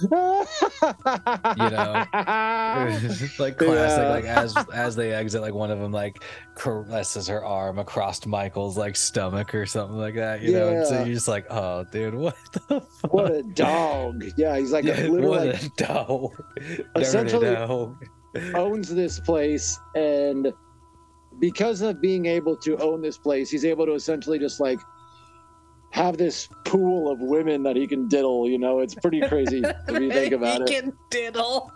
Speaker 3: You know, like classic.
Speaker 4: Yeah.
Speaker 3: Like as as they exit, like one of them like caresses her arm across Michael's like stomach or something like that. You know, and so
Speaker 4: Yeah.
Speaker 3: you're just like, oh, dude, what the fuck?
Speaker 4: What a dog. Yeah, he's like
Speaker 3: Yeah,
Speaker 4: literally
Speaker 3: what
Speaker 4: like,
Speaker 3: a dog.
Speaker 4: Essentially-
Speaker 3: Dirty dog.
Speaker 4: owns this place, and because of being able to own this place, he's able to essentially just like have this pool of women that he can diddle. You know, it's pretty crazy if you think about
Speaker 3: he
Speaker 4: it.
Speaker 3: can diddle.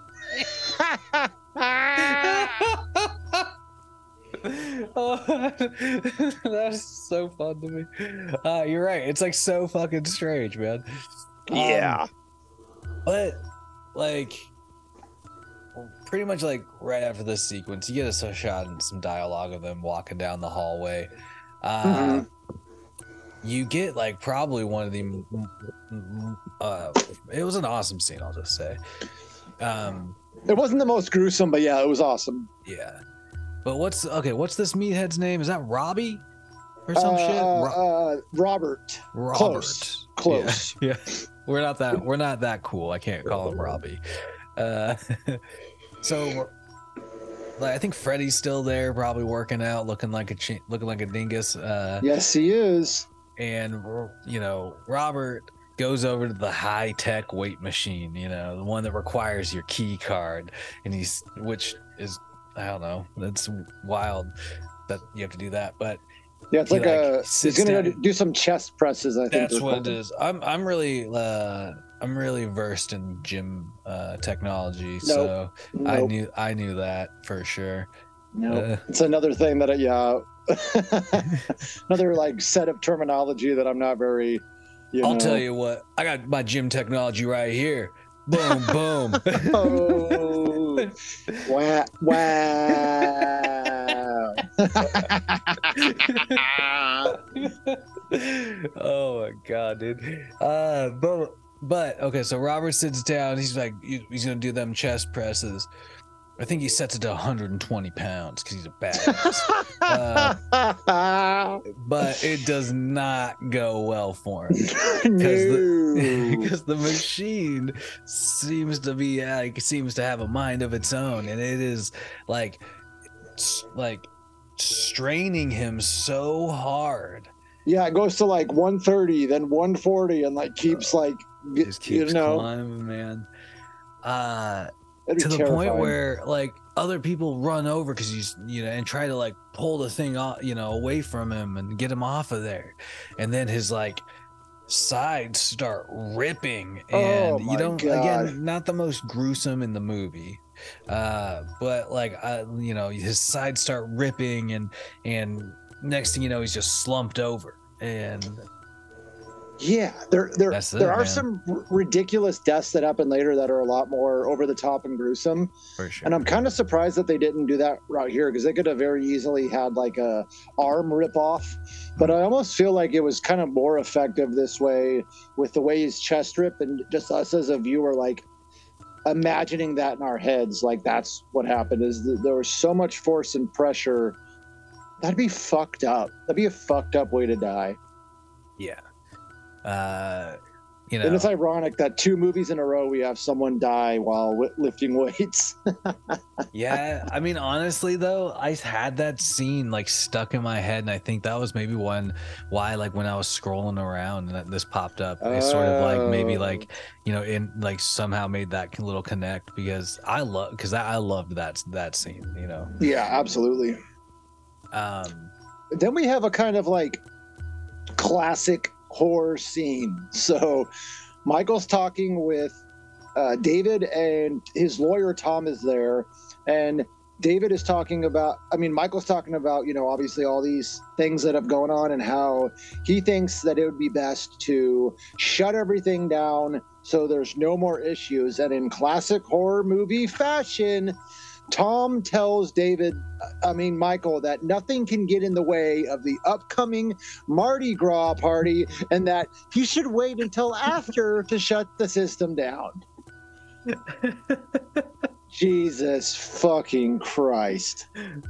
Speaker 3: Oh, that's so fun to me. Uh, you're right. It's like so fucking strange, man. Um,
Speaker 4: Yeah.
Speaker 3: but like, pretty much like right after this sequence, you get a shot and some dialogue of them walking down the hallway. Uh,
Speaker 4: Mhm.
Speaker 3: You get like probably one of the. Uh, it was an awesome scene, I'll just say. Um,
Speaker 4: It wasn't the most gruesome, but yeah, it was awesome.
Speaker 3: yeah. But what's okay? What's this meathead's name? Is that Robbie or some
Speaker 4: uh,
Speaker 3: shit? Ro-
Speaker 4: uh, Robert.
Speaker 3: Robert.
Speaker 4: Close. Close.
Speaker 3: Yeah. We're not that we're not that cool. I can't call him Robbie. Uh, so like, I think Freddy's still there, probably working out, looking like a chi- looking like a dingus. Uh,
Speaker 4: Yes, he is.
Speaker 3: and you know, Robert goes over to the high tech weight machine. You know, the one that requires your key card, and he's which is I don't know. That's wild that you have to do that, but.
Speaker 4: Yeah, it's
Speaker 3: He,
Speaker 4: like,
Speaker 3: like,
Speaker 4: a. He's
Speaker 3: sits
Speaker 4: gonna
Speaker 3: down-
Speaker 4: do some chest presses. I think
Speaker 3: That's
Speaker 4: they're
Speaker 3: what
Speaker 4: called.
Speaker 3: it is. I'm I'm really uh I'm really versed in gym uh technology, so I
Speaker 4: Nope.
Speaker 3: knew I knew that for sure.
Speaker 4: Nope.
Speaker 3: Uh,
Speaker 4: It's another thing that, I, yeah, another like set of terminology that I'm not very. You
Speaker 3: I'll
Speaker 4: know.
Speaker 3: tell you what, I got my gym technology right here. Boom, boom.
Speaker 4: Oh, wow! Wow!
Speaker 3: Oh my god, dude. Uh, but but okay, so Robert sits down. He's like, he- he's gonna do them chest presses. I think he sets it to one hundred twenty pounds because he's a badass. uh, but it does not go well for him
Speaker 4: no.
Speaker 3: because the machine seems to be like seems to have a mind of its own, and it is like s- like straining him so hard.
Speaker 4: Yeah, it goes to like one thirty, then one forty, and like keeps like get,
Speaker 3: Just keeps
Speaker 4: you know
Speaker 3: climbing, man. Uh,
Speaker 4: that'd be
Speaker 3: to the
Speaker 4: terrifying.
Speaker 3: point where like other people run over because he's you know and try to like pull the thing off you know away from him and get him off of there, and then his like sides start ripping, and
Speaker 4: Oh
Speaker 3: you
Speaker 4: my
Speaker 3: don't
Speaker 4: God.
Speaker 3: again not the most gruesome in the movie, uh but like uh, you know his sides start ripping, and and next thing you know he's just slumped over, and
Speaker 4: Yeah, there there
Speaker 3: That's it,
Speaker 4: there are
Speaker 3: man.
Speaker 4: some r- ridiculous deaths that happen later that are a lot more over the top and gruesome.
Speaker 3: for sure
Speaker 4: And I'm kind of surprised that they didn't do that route here, because they could have very easily had like a arm rip off. But I almost feel like it was kind of more effective this way with the way his chest ripped, and just us as a viewer like imagining that in our heads, like that's what happened. Is that there was so much force and pressure. That'd be fucked up. That'd be a fucked up way to die.
Speaker 3: yeah. Uh, You know,
Speaker 4: And it's ironic that two movies in a row we have someone die while w- lifting weights.
Speaker 3: yeah. I mean, honestly, though, I had that scene like stuck in my head, and I think that was maybe one why, like, when I was scrolling around and that this popped up, it sort of like maybe
Speaker 4: Oh.
Speaker 3: like you know, in like somehow made that little connect because I love because I, I loved that that scene. You know,
Speaker 4: Yeah, absolutely.
Speaker 3: um,
Speaker 4: Then we have a kind of like classic horror scene. So Michael's talking with uh, David, and his lawyer Tom is there, and David is talking about, I mean, Michael's talking about, you know, obviously all these things that have gone on and how he thinks that it would be best to shut everything down so there's no more issues. And in classic horror movie fashion, Tom tells David, I mean, Michael, that nothing can get in the way of the upcoming Mardi Gras party and that he should wait until after to shut the system down. Jesus fucking Christ.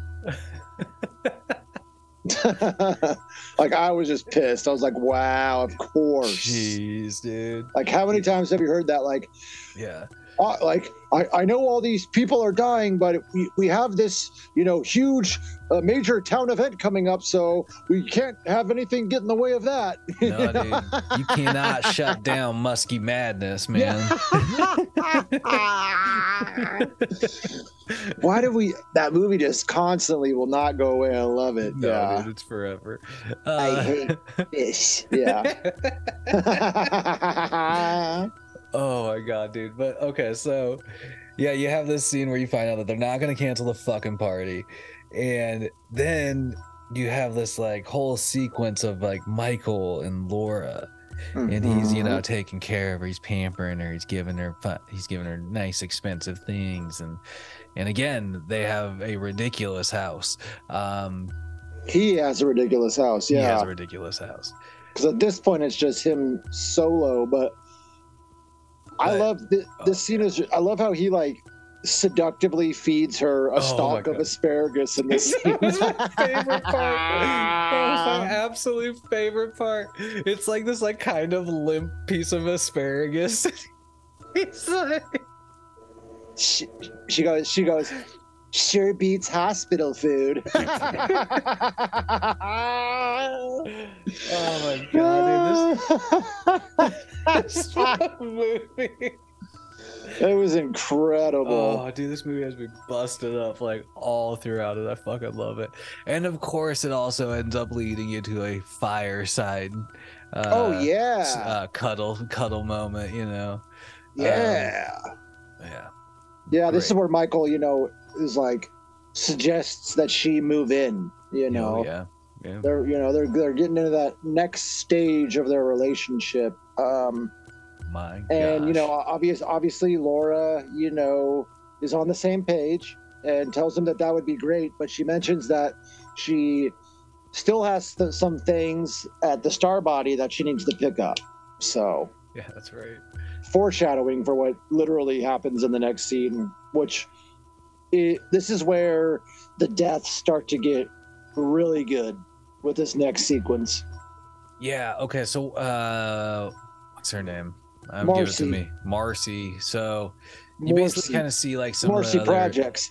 Speaker 4: Like, I was just pissed. I was like, wow, of course.
Speaker 3: jeez, dude.
Speaker 4: Like, how many times have you heard that? Like,
Speaker 3: Yeah.
Speaker 4: uh, like I, I know all these people are dying, but we, we have this, you know, huge uh, major town event coming up, so we can't have anything get in the way of that.
Speaker 3: No, dude. You cannot shut down Muskie Madness, man.
Speaker 4: Why do we? That movie just constantly will not go away. I love it.
Speaker 3: No,
Speaker 4: yeah.
Speaker 3: dude, it's forever.
Speaker 4: I
Speaker 3: Uh,
Speaker 4: hate fish. Yeah.
Speaker 3: oh my god, dude. But okay, so yeah, you have this scene where you find out that they're not gonna cancel the fucking party, and then you have this like whole sequence of like Michael and Laura, and he's you know taking care of her, he's pampering her, he's giving her fu- he's giving her nice expensive things, and and again they have a ridiculous house. Um,
Speaker 4: He has a ridiculous house.
Speaker 3: he has
Speaker 4: Yeah.
Speaker 3: a ridiculous house.
Speaker 4: Because at this point it's just him solo, but I
Speaker 3: But-
Speaker 4: love th- this scene is I love how he like seductively feeds her a
Speaker 3: Oh
Speaker 4: stalk
Speaker 3: my
Speaker 4: of
Speaker 3: God.
Speaker 4: asparagus in this scene.
Speaker 3: That was my favorite part. That was my absolute favorite part. It's like this like kind of limp piece of asparagus. It's like
Speaker 4: she, she goes she goes sure beats hospital food.
Speaker 3: oh my god, dude, this, this movie.
Speaker 4: It was incredible.
Speaker 3: Oh, dude, this movie has me busted up like all throughout it. I fucking love it. And of course, it also ends up leading you to a fireside. Uh,
Speaker 4: oh yeah.
Speaker 3: s- Uh, cuddle, cuddle moment. You know.
Speaker 4: yeah.
Speaker 3: Yeah.
Speaker 4: yeah, this is
Speaker 3: great.
Speaker 4: where Michael, you know, is like suggests that she move in, you know.
Speaker 3: Oh, yeah. Yeah.
Speaker 4: They're you know, they're they're getting into that next stage of their relationship. Um
Speaker 3: My
Speaker 4: and you
Speaker 3: gosh.
Speaker 4: know, obvious obviously Laura, you know, is on the same page and tells him that that would be great, but she mentions that she still has th- some things at the star body that she needs to pick up. So,
Speaker 3: Yeah, that's right.
Speaker 4: foreshadowing for what literally happens in the next scene, which it, this is where the deaths start to get really good with this next sequence.
Speaker 3: Yeah. Okay. So, uh, what's her name? Um, give it to
Speaker 4: Marcy.
Speaker 3: me, Marcy. So you basically kind of see like some
Speaker 4: Marcy
Speaker 3: of the other,
Speaker 4: projects.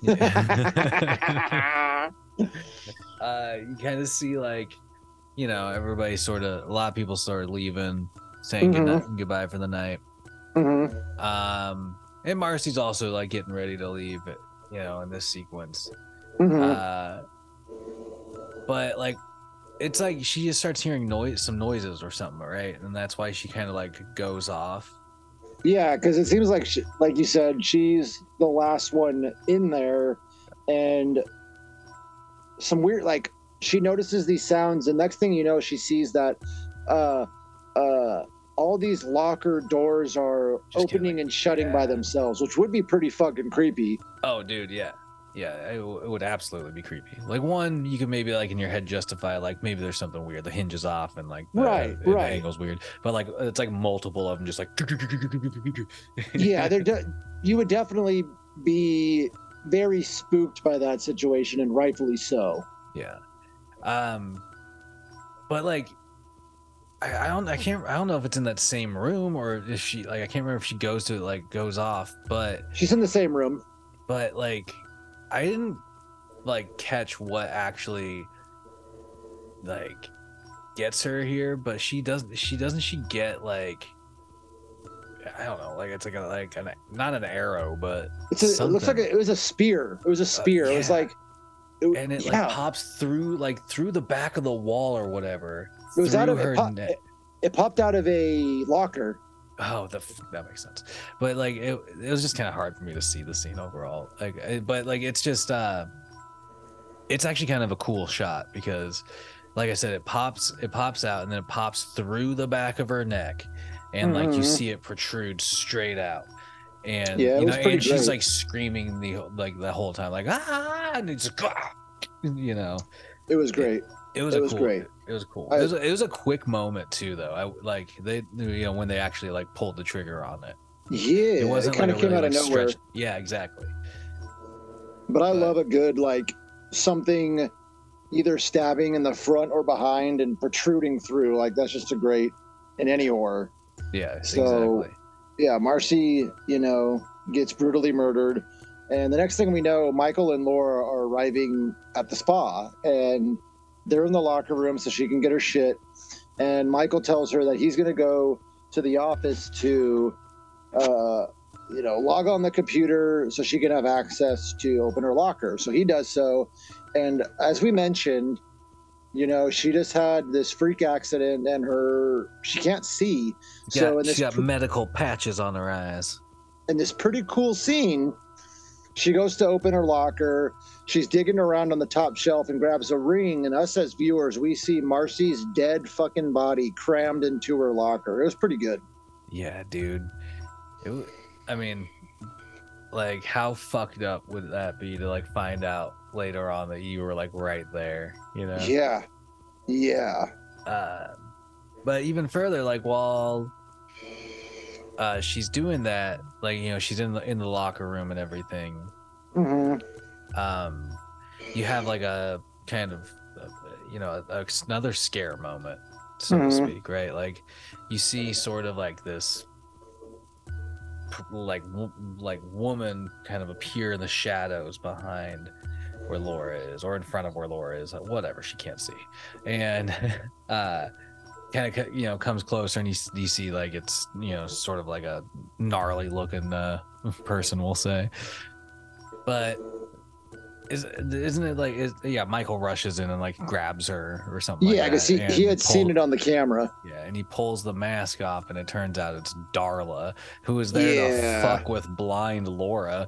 Speaker 3: uh, you kind of see like, you know, everybody sort of, a lot of people start leaving, saying
Speaker 4: Mhm.
Speaker 3: goodnight, goodbye for the night.
Speaker 4: Mhm.
Speaker 3: Um, and Marcy's also like getting ready to leave, you know, in this sequence.
Speaker 4: Mhm.
Speaker 3: Uh, but like, it's like she just starts hearing noise, some noises or something, right? And that's why she kind of like goes off.
Speaker 4: Yeah, because it seems like, she, like you said, she's the last one in there, and some weird, like, she notices these sounds, and next thing you know, she sees that uh, uh, all these locker doors are
Speaker 3: Just kinda
Speaker 4: opening
Speaker 3: like-
Speaker 4: and shutting by
Speaker 3: yeah.
Speaker 4: themselves, which would be pretty fucking creepy.
Speaker 3: Oh, dude, yeah, yeah, it, w- it would absolutely be creepy. Like one, you could maybe like in your head justify like maybe there's something weird. The hinge is off and like the,
Speaker 4: Right,
Speaker 3: and the
Speaker 4: right.
Speaker 3: angle's weird. But like it's like multiple of them, just like
Speaker 4: Yeah, they're de- you would definitely be very spooked by that situation, and rightfully so.
Speaker 3: Yeah. Um but like I, I don't I can't I don't know if it's in that same room or if she like I can't remember if she goes to like goes off, but
Speaker 4: She's in the same room.
Speaker 3: but like I didn't like catch what actually like gets her here, but she doesn't she doesn't she get like I don't know, like it's like a like an not an arrow, but
Speaker 4: It's a, it looks like a, it was a spear. It was a spear.
Speaker 3: Uh,
Speaker 4: It was
Speaker 3: yeah.
Speaker 4: like, it,
Speaker 3: and it
Speaker 4: yeah.
Speaker 3: like pops through like through the back of the wall or whatever.
Speaker 4: It was out
Speaker 3: through
Speaker 4: of it,
Speaker 3: her
Speaker 4: pop,
Speaker 3: neck.
Speaker 4: it, it popped out of a locker.
Speaker 3: Oh, the, that makes sense. But like it, it was just kind of hard for me to see the scene overall. Like, it- but like it's just uh, it's actually kind of a cool shot because, like I said, it pops it pops out and then it pops through the back of her neck, and like you
Speaker 4: Mhm.
Speaker 3: see it protrude straight out. And
Speaker 4: Yeah, it
Speaker 3: you know,
Speaker 4: was pretty
Speaker 3: and she's
Speaker 4: great.
Speaker 3: like screaming the like the whole time, like ah, and it's like, ah, you know.
Speaker 4: It was great.
Speaker 3: It was
Speaker 4: It
Speaker 3: a
Speaker 4: was
Speaker 3: cool,
Speaker 4: great.
Speaker 3: It was cool.
Speaker 4: I-
Speaker 3: it, was a, it was a quick moment too, though. I like they, you know, when they actually like pulled the trigger on it.
Speaker 4: Yeah,
Speaker 3: It wasn't
Speaker 4: kind
Speaker 3: like
Speaker 4: of
Speaker 3: a
Speaker 4: came
Speaker 3: really,
Speaker 4: out of
Speaker 3: like,
Speaker 4: nowhere.
Speaker 3: stretched- Yeah, exactly.
Speaker 4: But I
Speaker 3: but-
Speaker 4: love a good like something either stabbing in the front or behind and protruding through. Like that's just a great in any horror.
Speaker 3: Yeah,
Speaker 4: So-
Speaker 3: exactly.
Speaker 4: Yeah, Marcy, you know, gets brutally murdered. And the next thing we know, Michael and Laura are arriving at the spa and they're in the locker room so she can get her shit. And Michael tells her that he's going to go to the office to, uh, you know, log on the computer so she can have access to open her locker. So he does so. And as we mentioned, you know, she just had this freak accident and her, she can't see.
Speaker 3: Yeah,
Speaker 4: So in
Speaker 3: she
Speaker 4: this
Speaker 3: got
Speaker 4: pr-
Speaker 3: medical patches on her eyes.
Speaker 4: in this pretty cool scene, she goes to open her locker. She's digging around on the top shelf and grabs a ring. And us as viewers, we see Marcy's dead fucking body crammed into her locker. It was pretty good.
Speaker 3: Yeah, dude. It, wa- I mean, like, how fucked up would that be to like find out later on that you were like right there, you know?
Speaker 4: Yeah. Yeah.
Speaker 3: Uh, but even further, like while uh, she's doing that, like you know, she's in the in the locker room and everything.
Speaker 4: hmm
Speaker 3: Um, you have like a kind of, uh, you know, a, another scare moment, so
Speaker 4: Mhm.
Speaker 3: to speak, right? Like you see sort of like this, p- like wo- like woman kind of appear in the shadows behind where Laura is, or in front of where Laura is, uh, whatever, she can't see, and uh kind of, you know, comes closer and you, s- you see like it's, you know, sort of like a gnarly looking uh person, we'll say. But is isn't it like is, yeah, Michael rushes in and like grabs her or something
Speaker 4: Yeah,
Speaker 3: like
Speaker 4: because
Speaker 3: that,
Speaker 4: he, he
Speaker 3: and
Speaker 4: had seen
Speaker 3: pull-
Speaker 4: it on the camera.
Speaker 3: yeah, and he pulls the mask off, and it turns out it's Darla, who is there
Speaker 4: Yeah.
Speaker 3: to fuck with blind Laura.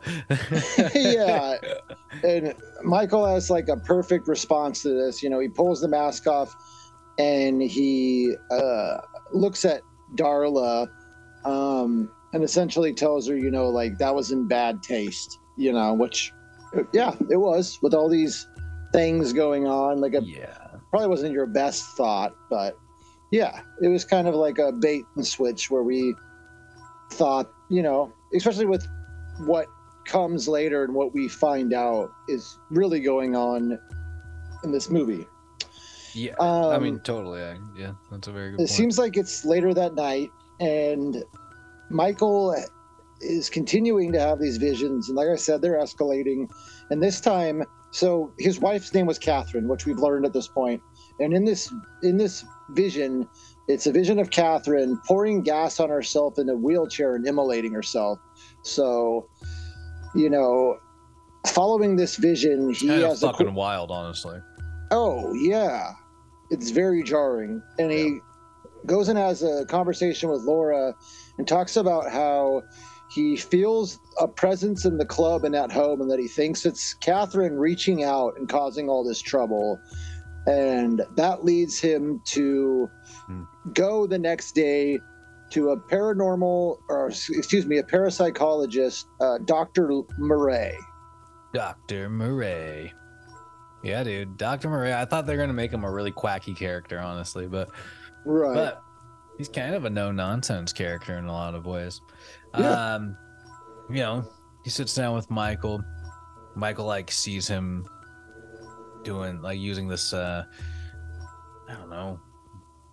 Speaker 4: Yeah. And Michael has like a perfect response to this. You know, he pulls the mask off and he uh, looks at Darla um, and essentially tells her, you know, like that was in bad taste, you know, which, yeah, it was with all these things going on. Like, a,
Speaker 3: Yeah,
Speaker 4: probably wasn't your best thought, but yeah, it was kind of like a bait and switch where we thought, you know, especially with what comes later and what we find out is really going on in this movie.
Speaker 3: yeah.
Speaker 4: Um,
Speaker 3: I mean, totally. I, yeah, that's a very good
Speaker 4: it
Speaker 3: point.
Speaker 4: seems like it's later that night, and Michael is continuing to have these visions, and like I said, they're escalating. And this time, so his wife's name was Catherine, which we've learned at this point. And in this in this vision, it's a vision of Catherine pouring gas on herself in a wheelchair and immolating herself. So, you know, following this vision, he
Speaker 3: kind of
Speaker 4: has a
Speaker 3: fucking
Speaker 4: qu-
Speaker 3: wild, honestly.
Speaker 4: Oh, yeah. It's very jarring. And he goes and has a conversation with Laura and talks about how he feels a presence in the club and at home, and that he thinks it's Catherine reaching out and causing all this trouble. And that leads him to
Speaker 3: Hmm.
Speaker 4: go the next day to a paranormal, or excuse me, a parapsychologist, uh, Doctor Murray.
Speaker 3: Doctor Murray. Yeah, dude, Doctor Murray. I thought they were gonna make him a really quacky character, honestly, but
Speaker 4: Right.
Speaker 3: but he's kind of a no nonsense character in a lot of ways.
Speaker 4: Yeah.
Speaker 3: Um, you know, he sits down with Michael. Michael like sees him doing like using this uh I don't know,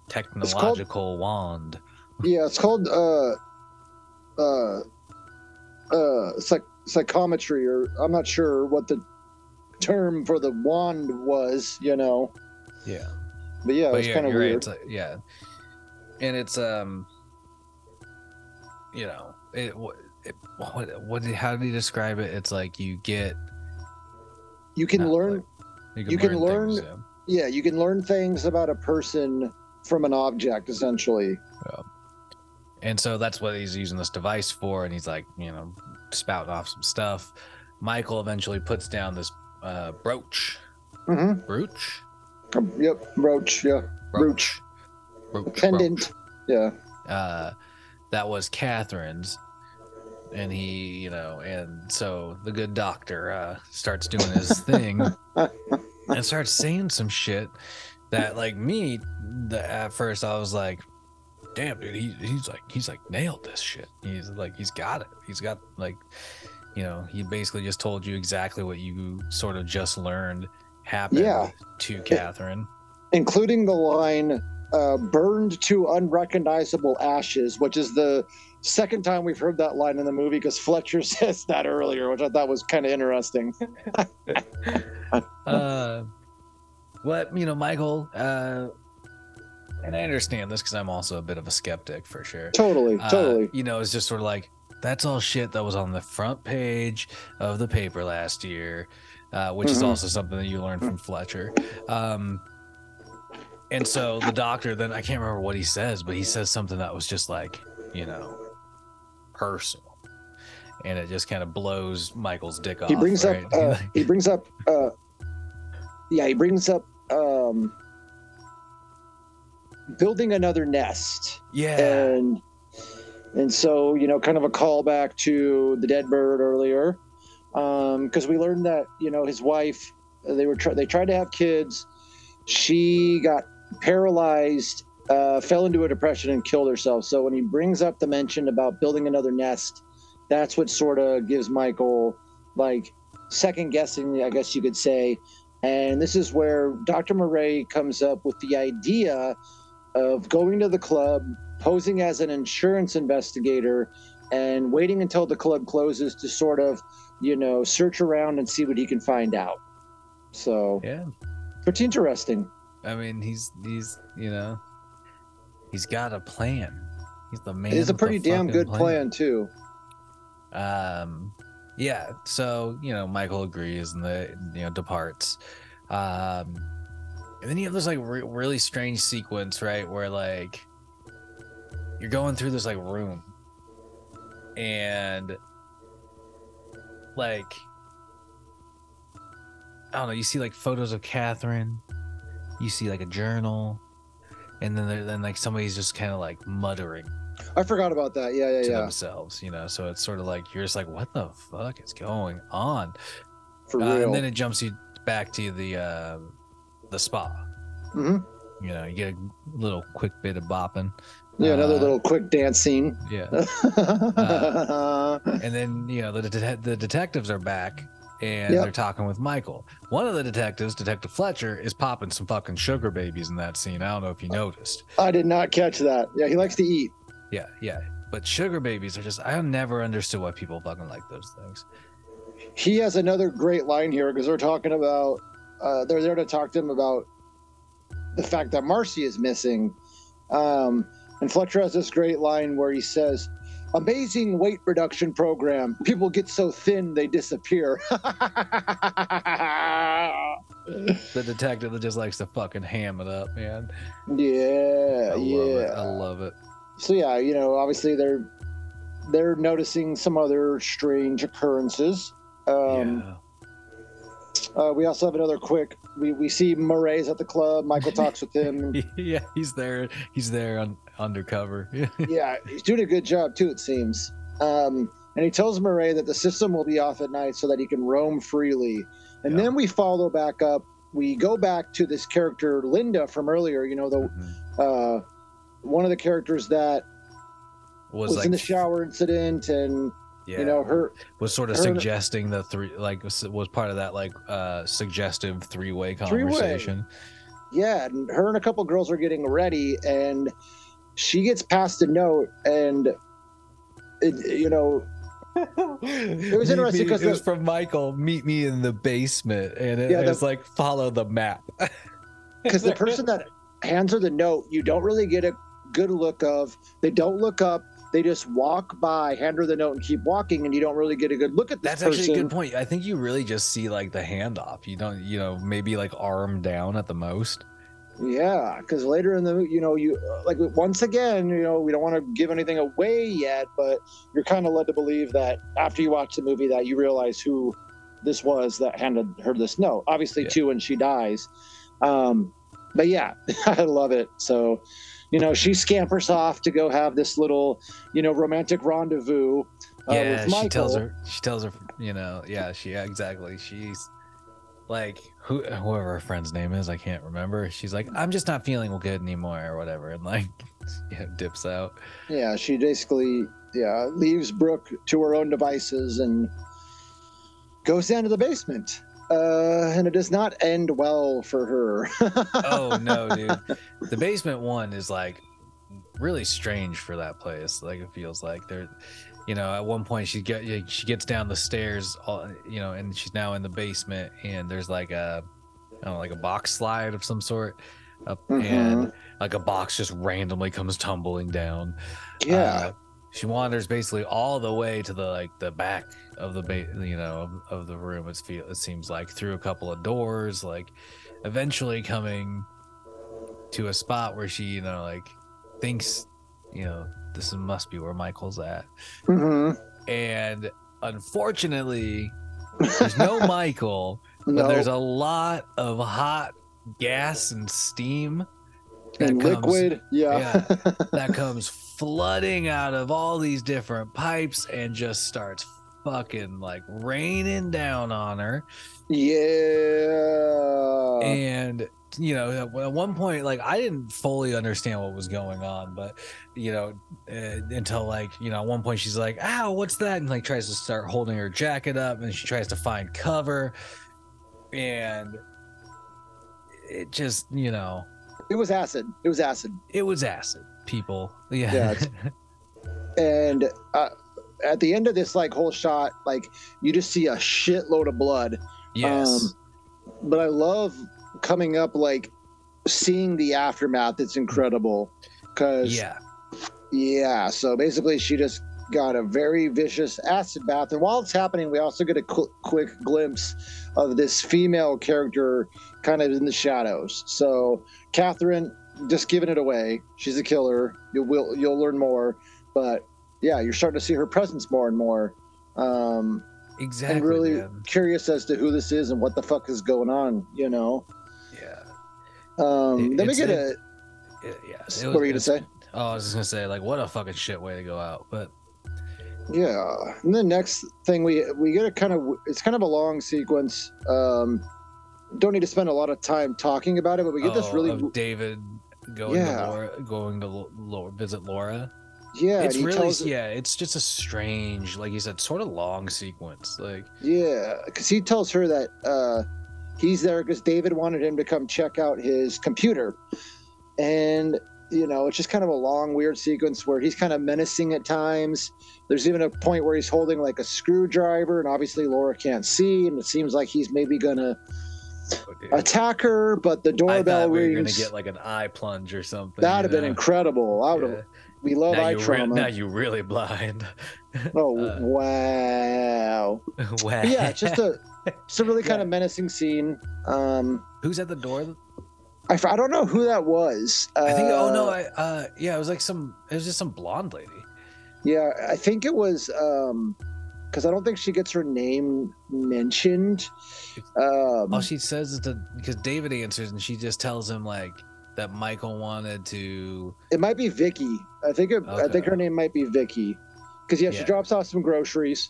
Speaker 3: technological wand.
Speaker 4: Yeah, it's called uh, uh, uh, psych- psychometry, or I'm not sure what the term for the wand was, you know.
Speaker 3: Yeah.
Speaker 4: But yeah,
Speaker 3: But
Speaker 4: it's
Speaker 3: yeah,
Speaker 4: kind of
Speaker 3: you're right.
Speaker 4: weird.
Speaker 3: It's like, yeah, and it's um, you know, it what it, what what did- how did he describe it? It's like you get
Speaker 4: You can
Speaker 3: not
Speaker 4: learn,
Speaker 3: like- you can
Speaker 4: you can
Speaker 3: learn, things,
Speaker 4: learn- yeah, you can learn things about a person from an object, essentially.
Speaker 3: yeah. And so that's what he's using this device for, and he's like, you know, spouting off some stuff. Michael eventually puts down this uh, brooch,
Speaker 4: Mm-hmm.
Speaker 3: brooch,
Speaker 4: Yep, brooch. Yeah, brooch.
Speaker 3: brooch,
Speaker 4: Pendant. Yeah.
Speaker 3: uh, that was Catherine's, and he, you know, and so the good doctor uh, starts doing his thing and starts saying some shit that, like me, the, at first I was like, "Damn, dude, he, he's like, he's like nailed this shit. He's like, he's got it. He's got like, you know, he basically just told you exactly what you sort of just learned happened
Speaker 4: Yeah.
Speaker 3: to Catherine."
Speaker 4: Including the line uh, "burned to unrecognizable ashes," which is the second time we've heard that line in the movie, because Fletcher says that earlier, which I thought was kind of interesting.
Speaker 3: uh, what you know, Michael, uh, and I understand this because I'm also a bit of a skeptic for sure.
Speaker 4: Totally,
Speaker 3: Uh,
Speaker 4: totally.
Speaker 3: you know, it's just sort of like that's all shit that was on the front page of the paper last year, uh, which is
Speaker 4: Mhm.
Speaker 3: also something that you learned from Fletcher. Um, and so the doctor then I can't remember what he says, but he says something that was just like, you know, personal, and it just kind of blows Michael's dick off.
Speaker 4: He brings
Speaker 3: right?
Speaker 4: up. Uh, he brings up. Uh, yeah, he brings up um, building another nest.
Speaker 3: yeah,
Speaker 4: and and so, you know, kind of a callback to the dead bird earlier, because we learned that, you know, his wife, they were try- they tried to have kids, she got paralyzed, uh, fell into a depression and killed herself. So when he brings up the mention about building another nest, that's what sort of gives Michael like second guessing, I guess you could say. And this is where Doctor Murray comes up with the idea of going to the club, posing as an insurance investigator, and waiting until the club closes to sort of, you know, search around and see what he can find out. So,
Speaker 3: yeah.
Speaker 4: pretty interesting.
Speaker 3: I mean, he's he's you know, he's got a plan. He's the man.
Speaker 4: It is a
Speaker 3: with the
Speaker 4: pretty damn
Speaker 3: fucking
Speaker 4: good plan, too.
Speaker 3: Um, yeah. So you know, Michael agrees and the you know departs. Um, and then you have this like re- really strange sequence, right, where like you're going through this like room, and like I don't know, you see like photos of Catherine, you see like a journal, and then there, then like somebody's just kind of like muttering
Speaker 4: I forgot about that. Yeah, yeah,
Speaker 3: to
Speaker 4: yeah.
Speaker 3: themselves, you know. So it's sort of like you're just like, what the fuck is going on?
Speaker 4: For
Speaker 3: Uh,
Speaker 4: real.
Speaker 3: and then it jumps you back to the uh, the spa.
Speaker 4: hmm
Speaker 3: You know, you get a little quick bit of bopping.
Speaker 4: Yeah, another
Speaker 3: Uh,
Speaker 4: little quick dance scene.
Speaker 3: Yeah,
Speaker 4: Uh,
Speaker 3: and then you know the det- the detectives are back and
Speaker 4: Yep.
Speaker 3: they're talking with Michael. One of the detectives, Detective Fletcher, is popping some fucking sugar babies in that scene. I don't know if you noticed.
Speaker 4: I did not catch that. Yeah, he likes to eat.
Speaker 3: Yeah, yeah. But sugar babies are just, I never understood why people fucking like those things.
Speaker 4: He has another great line here because they're talking about, uh, they're there to talk to him about the fact that Marcy is missing. Um, and Fletcher has this great line where he says, "Amazing weight reduction program. People get so thin they disappear."
Speaker 3: The detective that just likes to fucking ham it up, man.
Speaker 4: Yeah,
Speaker 3: I love
Speaker 4: yeah.
Speaker 3: it. I love it.
Speaker 4: So yeah, you know, obviously they're they're noticing some other strange occurrences. Um, uh, we also have another quick. We, we see Murray's at the club. Michael talks with him.
Speaker 3: Yeah. Yeah, he's there. He's there on undercover.
Speaker 4: Yeah, he's doing a good job too, it seems. Um, and he tells Murray that the system will be off at night so that he can roam freely. And
Speaker 3: Yeah.
Speaker 4: then we follow back up. We go back to this character Linda from earlier. You know, the
Speaker 3: Mhm.
Speaker 4: uh, one of the characters that
Speaker 3: Was,
Speaker 4: was
Speaker 3: like
Speaker 4: in the shower incident, and
Speaker 3: yeah,
Speaker 4: you know her.
Speaker 3: was sort of
Speaker 4: her-
Speaker 3: suggesting the three, like was, was part of that like uh suggestive three-way
Speaker 4: Three-way.
Speaker 3: conversation.
Speaker 4: Yeah, and her and a couple girls are getting ready, and she gets past a note, and it, you know, it was interesting because
Speaker 3: it was from Michael. Meet me in the basement, and it,
Speaker 4: Yeah,
Speaker 3: it
Speaker 4: the-
Speaker 3: was like follow the map.
Speaker 4: because the person that hands her the note, you don't really get a good look of. They don't look up. They just walk by, hand her the note, and keep walking, and you don't really get a good look at this
Speaker 3: That's
Speaker 4: person.
Speaker 3: actually a good point. I think you really just see like the handoff. You don't, you know, maybe like arm down at the most.
Speaker 4: Yeah, because later in the, you know, you like once again, you know, we don't want to give anything away yet, but you're kind of led to believe that after you watch the movie that you realize who this was that handed her this note. Obviously,
Speaker 3: Yeah.
Speaker 4: too, when she dies. Um, but yeah, I love it. So, you know, she scampers off to go have this little, you know, romantic rendezvous. Uh,
Speaker 3: Yeah,
Speaker 4: with Michael.
Speaker 3: she tells her. She tells her. You know. Yeah, she yeah, exactly. She's like who whoever her friend's name is. I can't remember. She's like, I'm just not feeling good anymore, or whatever, and like, yeah, dips out.
Speaker 4: Yeah, she basically yeah leaves Brooke to her own devices and goes down to the basement. Uh, and it does not end well for her.
Speaker 3: Oh no, dude. The basement one is like really strange for that place. Like it feels like they're, you know, at one point she get she gets down the stairs, all, you know, and she's now in the basement, and there's like a, I don't know, like a box slide of some sort, up,
Speaker 4: Mhm.
Speaker 3: and like a box just randomly comes tumbling down.
Speaker 4: Yeah.
Speaker 3: Uh, she wanders basically all the way to the like the back of the ba- you know of, of the room. It's feel it seems like through a couple of doors, like eventually coming to a spot where she you know like thinks you know this must be where Michael's at,
Speaker 4: hmm
Speaker 3: and unfortunately there's no Michael, but
Speaker 4: No.
Speaker 3: there's a lot of hot gas and steam that
Speaker 4: And
Speaker 3: comes-
Speaker 4: liquid. Yeah.
Speaker 3: yeah, that comes flooding out of all these different pipes and just starts fucking like raining down on her.
Speaker 4: yeah.
Speaker 3: And you know, at at one point, like I didn't fully understand what was going on, but you know, uh, until like you know, at one point she's like, "Ow, what's that?" and like tries to start holding her jacket up, and she tries to find cover, and it just you know,
Speaker 4: It was acid. It was acid.
Speaker 3: it was acid. People, yeah,
Speaker 4: Yeah, it's- And uh, at the end of this like whole shot, like you just see a shitload of blood.
Speaker 3: yes.
Speaker 4: Um, but I love coming up like seeing the aftermath. It's incredible because
Speaker 3: Yeah.
Speaker 4: yeah. So basically, she just got a very vicious acid bath, and while it's happening, we also get a qu- quick glimpse of this female character kind of in the shadows. So Catherine, just giving it away. She's a killer. You will you'll learn more, but yeah, you're starting to see her presence more and more. Um,
Speaker 3: Exactly.
Speaker 4: and really
Speaker 3: man.
Speaker 4: curious as to who this is and what the fuck is going on, you know.
Speaker 3: Yeah.
Speaker 4: Um,
Speaker 3: It-
Speaker 4: then we
Speaker 3: it's
Speaker 4: get
Speaker 3: a-
Speaker 4: a.
Speaker 3: It, yeah. It
Speaker 4: What were you gonna
Speaker 3: it's-
Speaker 4: say?
Speaker 3: Oh, I was just gonna say, like, what a fucking shit way to go out. But
Speaker 4: Yeah, and the next thing we we get a kind of it's kind of a long sequence. Um, don't need to spend a lot of time talking about it, but we get this
Speaker 3: oh,
Speaker 4: really
Speaker 3: of David going
Speaker 4: Yeah.
Speaker 3: to Laura, going to Lo- Laura, visit Laura.
Speaker 4: yeah.
Speaker 3: it's
Speaker 4: and he
Speaker 3: really
Speaker 4: tells,
Speaker 3: yeah. It's just a strange, like you said, sort of long sequence. Like
Speaker 4: yeah, because he tells her that uh, he's there because David wanted him to come check out his computer, and you know it's just kind of a long, weird sequence where he's kind of menacing at times. There's even a point where he's holding like a screwdriver, and obviously Laura can't see, and it seems like he's maybe gonna
Speaker 3: oh, dude.
Speaker 4: attack her, but the
Speaker 3: I
Speaker 4: doorbell
Speaker 3: thought we were
Speaker 4: rings.
Speaker 3: gonna get like an eye plunge or something.
Speaker 4: That'd
Speaker 3: you
Speaker 4: have been
Speaker 3: know?
Speaker 4: incredible. I would have.
Speaker 3: Yeah.
Speaker 4: We love
Speaker 3: Now
Speaker 4: eye
Speaker 3: you, re-
Speaker 4: trauma.
Speaker 3: now you really blind.
Speaker 4: oh
Speaker 3: uh,
Speaker 4: wow!
Speaker 3: wow.
Speaker 4: But yeah, it's just a, it's a really kind of menacing scene. Um,
Speaker 3: Who's at the door?
Speaker 4: I, f- I don't know who that was. Uh,
Speaker 3: I think. Oh no! I uh yeah, it was like some. It was just some blonde lady.
Speaker 4: Yeah, I think it was um, because I don't think she gets her name mentioned. Um,
Speaker 3: All she says is that because David answers and she just tells him like that Michael wanted to.
Speaker 4: it might be Vicky. I think it, I think
Speaker 3: Okay.
Speaker 4: her name might be Vicky. Because yeah, she
Speaker 3: Yeah.
Speaker 4: drops off some groceries.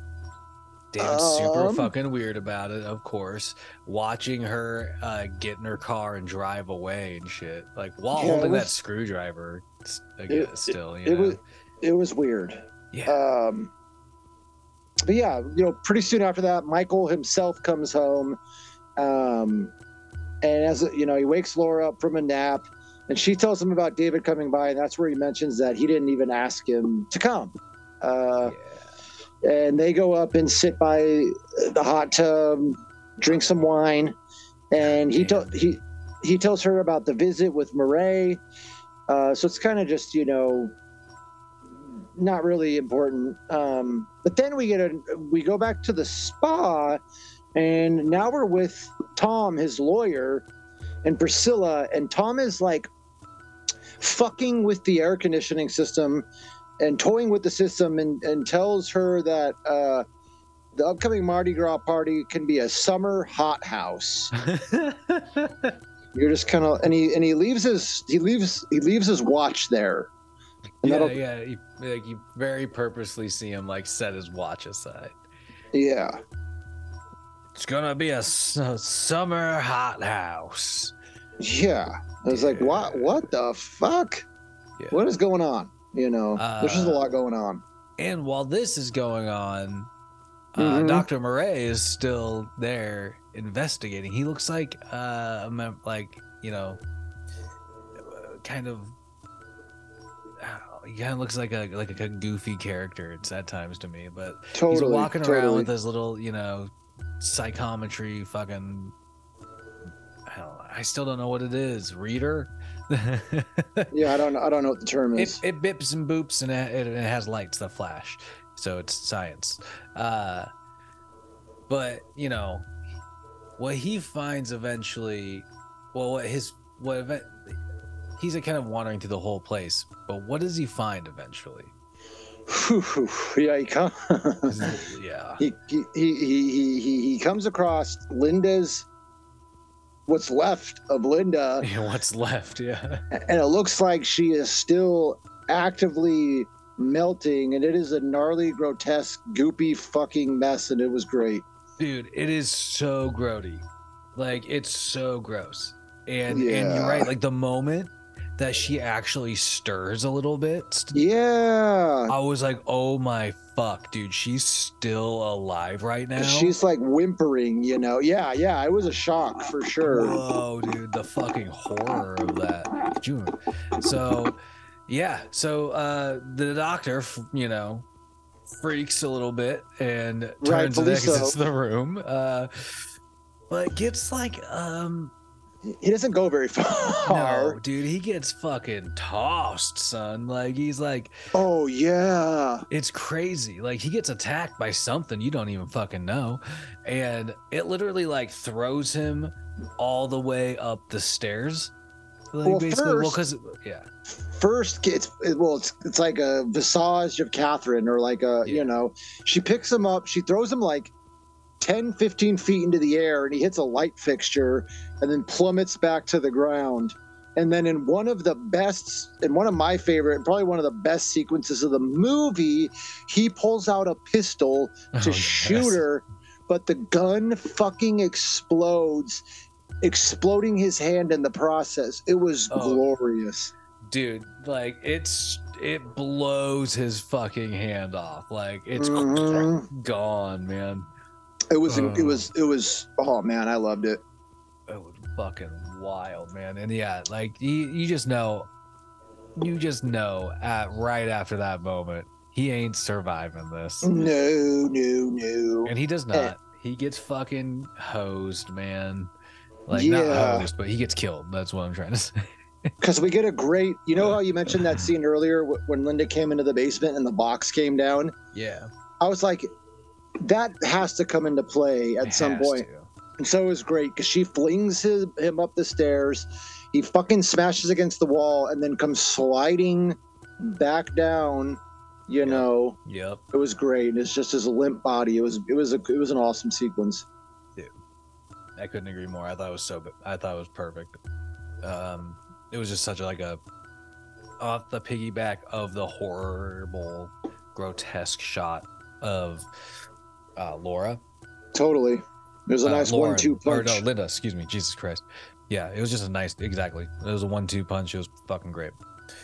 Speaker 3: David's super
Speaker 4: Um,
Speaker 3: fucking weird about it, of course. Watching her uh, get in her car and drive away and shit, like while
Speaker 4: Yeah, it
Speaker 3: holding that
Speaker 4: was-
Speaker 3: screwdriver. s- I
Speaker 4: It-
Speaker 3: guess still, you
Speaker 4: It
Speaker 3: know?
Speaker 4: was it was weird.
Speaker 3: yeah.
Speaker 4: Um, but yeah, you know, pretty soon after that, Michael himself comes home, um, and as you know, he wakes Laura up from a nap, and she tells him about David coming by, and that's where he mentions that he didn't even ask him to come. Uh, yeah. And they go up and sit by the hot tub, drink some wine, and he told he he tells her about the visit with Murray. Uh, so it's kind of just, you know, not really important. Um, but then we get a we go back to the spa, and now we're with Tom, his lawyer, and Priscilla, and Tom is like fucking with the air conditioning system and toying with the system, and, and tells her that uh, the upcoming Mardi Gras party can be a summer hothouse. You're just kind of, and he and he leaves his he leaves he leaves his watch there. And
Speaker 3: yeah, yeah. You, like you very purposely see him like set his watch aside.
Speaker 4: Yeah.
Speaker 3: It's gonna be a, a summer hothouse.
Speaker 4: Yeah. I was yeah. like, what? What the fuck? Yeah. What is going on? You know, uh, there's just a lot going on.
Speaker 3: And while this is going on, uh,
Speaker 4: mm-hmm.
Speaker 3: Doctor Murray is still there investigating. He looks like, uh, like you know, kind of. He kind of looks like a like a goofy character. It's at times to me, but
Speaker 4: totally,
Speaker 3: he's walking
Speaker 4: totally.
Speaker 3: around with his little, you know, psychometry fucking. I don't. I still don't know what it is. Reader.
Speaker 4: yeah, I don't. I don't know what the term is.
Speaker 3: It, it bips and boops and it, it has lights that flash, so it's science. Uh, but you know, what he finds eventually, well, what his what event. He's like kind of wandering through the whole place, but what does he find eventually?
Speaker 4: yeah, he comes.
Speaker 3: yeah,
Speaker 4: he he, he he he he comes across Linda's. What's left of Linda?
Speaker 3: Yeah, what's left? Yeah,
Speaker 4: and it looks like she is still actively melting, and it is a gnarly, grotesque, goopy fucking mess, and it was great,
Speaker 3: dude. It is so grody, like it's so gross, and
Speaker 4: yeah.
Speaker 3: and you're right, like the moment that she actually stirs a little bit.
Speaker 4: Yeah.
Speaker 3: I was like, oh my fuck, dude, she's still alive right now.
Speaker 4: She's like whimpering, you know. Yeah, yeah, it was a shock for sure.
Speaker 3: Whoa, dude, the fucking horror of that. Could you? So, yeah, so uh, the doctor, you know, freaks a little bit and turns and exits so. the room. Uh, but gets like, um,
Speaker 4: he doesn't go very far.
Speaker 3: No, dude, he gets fucking tossed, son. Like he's like,
Speaker 4: oh yeah,
Speaker 3: it's crazy. Like he gets attacked by something you don't even fucking know, and it literally like throws him all the way up the stairs. Like,
Speaker 4: well,
Speaker 3: basically,
Speaker 4: first,
Speaker 3: well, because yeah,
Speaker 4: first it's well, it's it's like a visage of Catherine, or like a yeah. you know, she picks him up, she throws him like ten, fifteen feet into the air, and he hits a light fixture and then plummets back to the ground. And then in one of the best, and one of my favorite, probably one of the best sequences of the movie, he pulls out a pistol to oh, shoot yes. her, but the gun fucking explodes, exploding his hand in the process. It was oh, glorious.
Speaker 3: Dude, like it's it blows his fucking hand off. Like it's
Speaker 4: mm-hmm.
Speaker 3: gone, man.
Speaker 4: It was, uh, it was, it was, oh man, I loved it.
Speaker 3: It was fucking wild, man. And yeah, like you, you just know, you just know at right after that moment, he ain't surviving this.
Speaker 4: No, no, no.
Speaker 3: And he does not. Eh. He gets fucking hosed, man. Like
Speaker 4: yeah.
Speaker 3: not hosed, but he gets killed. That's what I'm trying to say.
Speaker 4: Because we get a great, you know how you mentioned that scene earlier when Linda came into the basement and the box came down?
Speaker 3: Yeah.
Speaker 4: I was like, that has to come into play at
Speaker 3: it
Speaker 4: some point. To. And so it was great because she flings his, him up the stairs. He fucking smashes against the wall and then comes sliding back down, you yep. know.
Speaker 3: Yep.
Speaker 4: It was great. It's just his limp body. It was it was a it was an awesome sequence.
Speaker 3: Dude, I couldn't agree more. I thought it was so I thought it was perfect. Um it was just such a, like a off the piggyback of the horrible, grotesque shot of uh, Laura.
Speaker 4: Totally. There's a nice
Speaker 3: uh, Lauren,
Speaker 4: one-two punch.
Speaker 3: Or no, Linda. Excuse me. Jesus Christ. Yeah, it was just a nice. Exactly. It was a one-two punch. It was fucking great.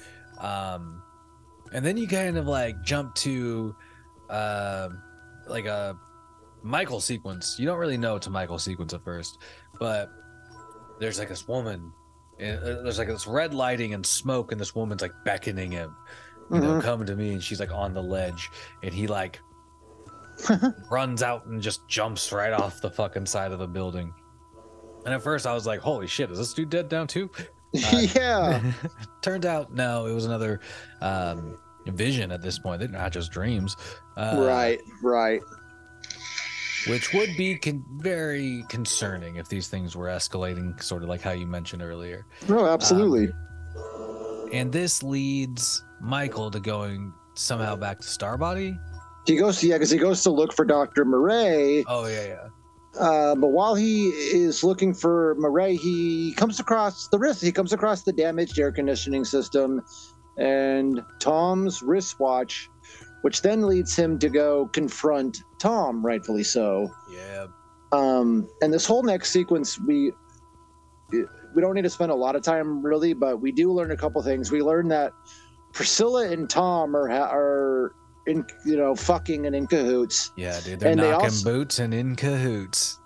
Speaker 3: Um, and then you kind of like jump to, uh, like a Michael sequence. You don't really know it's a Michael sequence at first, but there's like this woman, and uh, there's like this red lighting and smoke, and this woman's like beckoning him, you know,
Speaker 4: Mhm.
Speaker 3: come to me, and she's like on the ledge, and he like runs out and just jumps right off the fucking side of the building. And at first I was like, holy shit, is this dude dead down too? Uh,
Speaker 4: yeah.
Speaker 3: Turned out no, it was another um, vision at this point. They're not just dreams. Uh,
Speaker 4: right. Right.
Speaker 3: Which would be con- very concerning if these things were escalating, sort of like how you mentioned earlier.
Speaker 4: No, absolutely.
Speaker 3: Um, and this leads Michael to going somehow back to Starbody.
Speaker 4: he goes to yeah, because he goes to look for Doctor Murray.
Speaker 3: Oh yeah, yeah.
Speaker 4: Uh, but while he is looking for Murray, he comes across the wrist. He comes across the damaged air conditioning system and Tom's wristwatch, which then leads him to go confront Tom, rightfully so.
Speaker 3: Yeah.
Speaker 4: Um, and this whole next sequence, we we don't need to spend a lot of time really, but we do learn a couple things. We learn that Priscilla and Tom are are in you know fucking and in cahoots.
Speaker 3: Yeah, dude. They're
Speaker 4: And they
Speaker 3: knocking
Speaker 4: also-
Speaker 3: boots and in cahoots.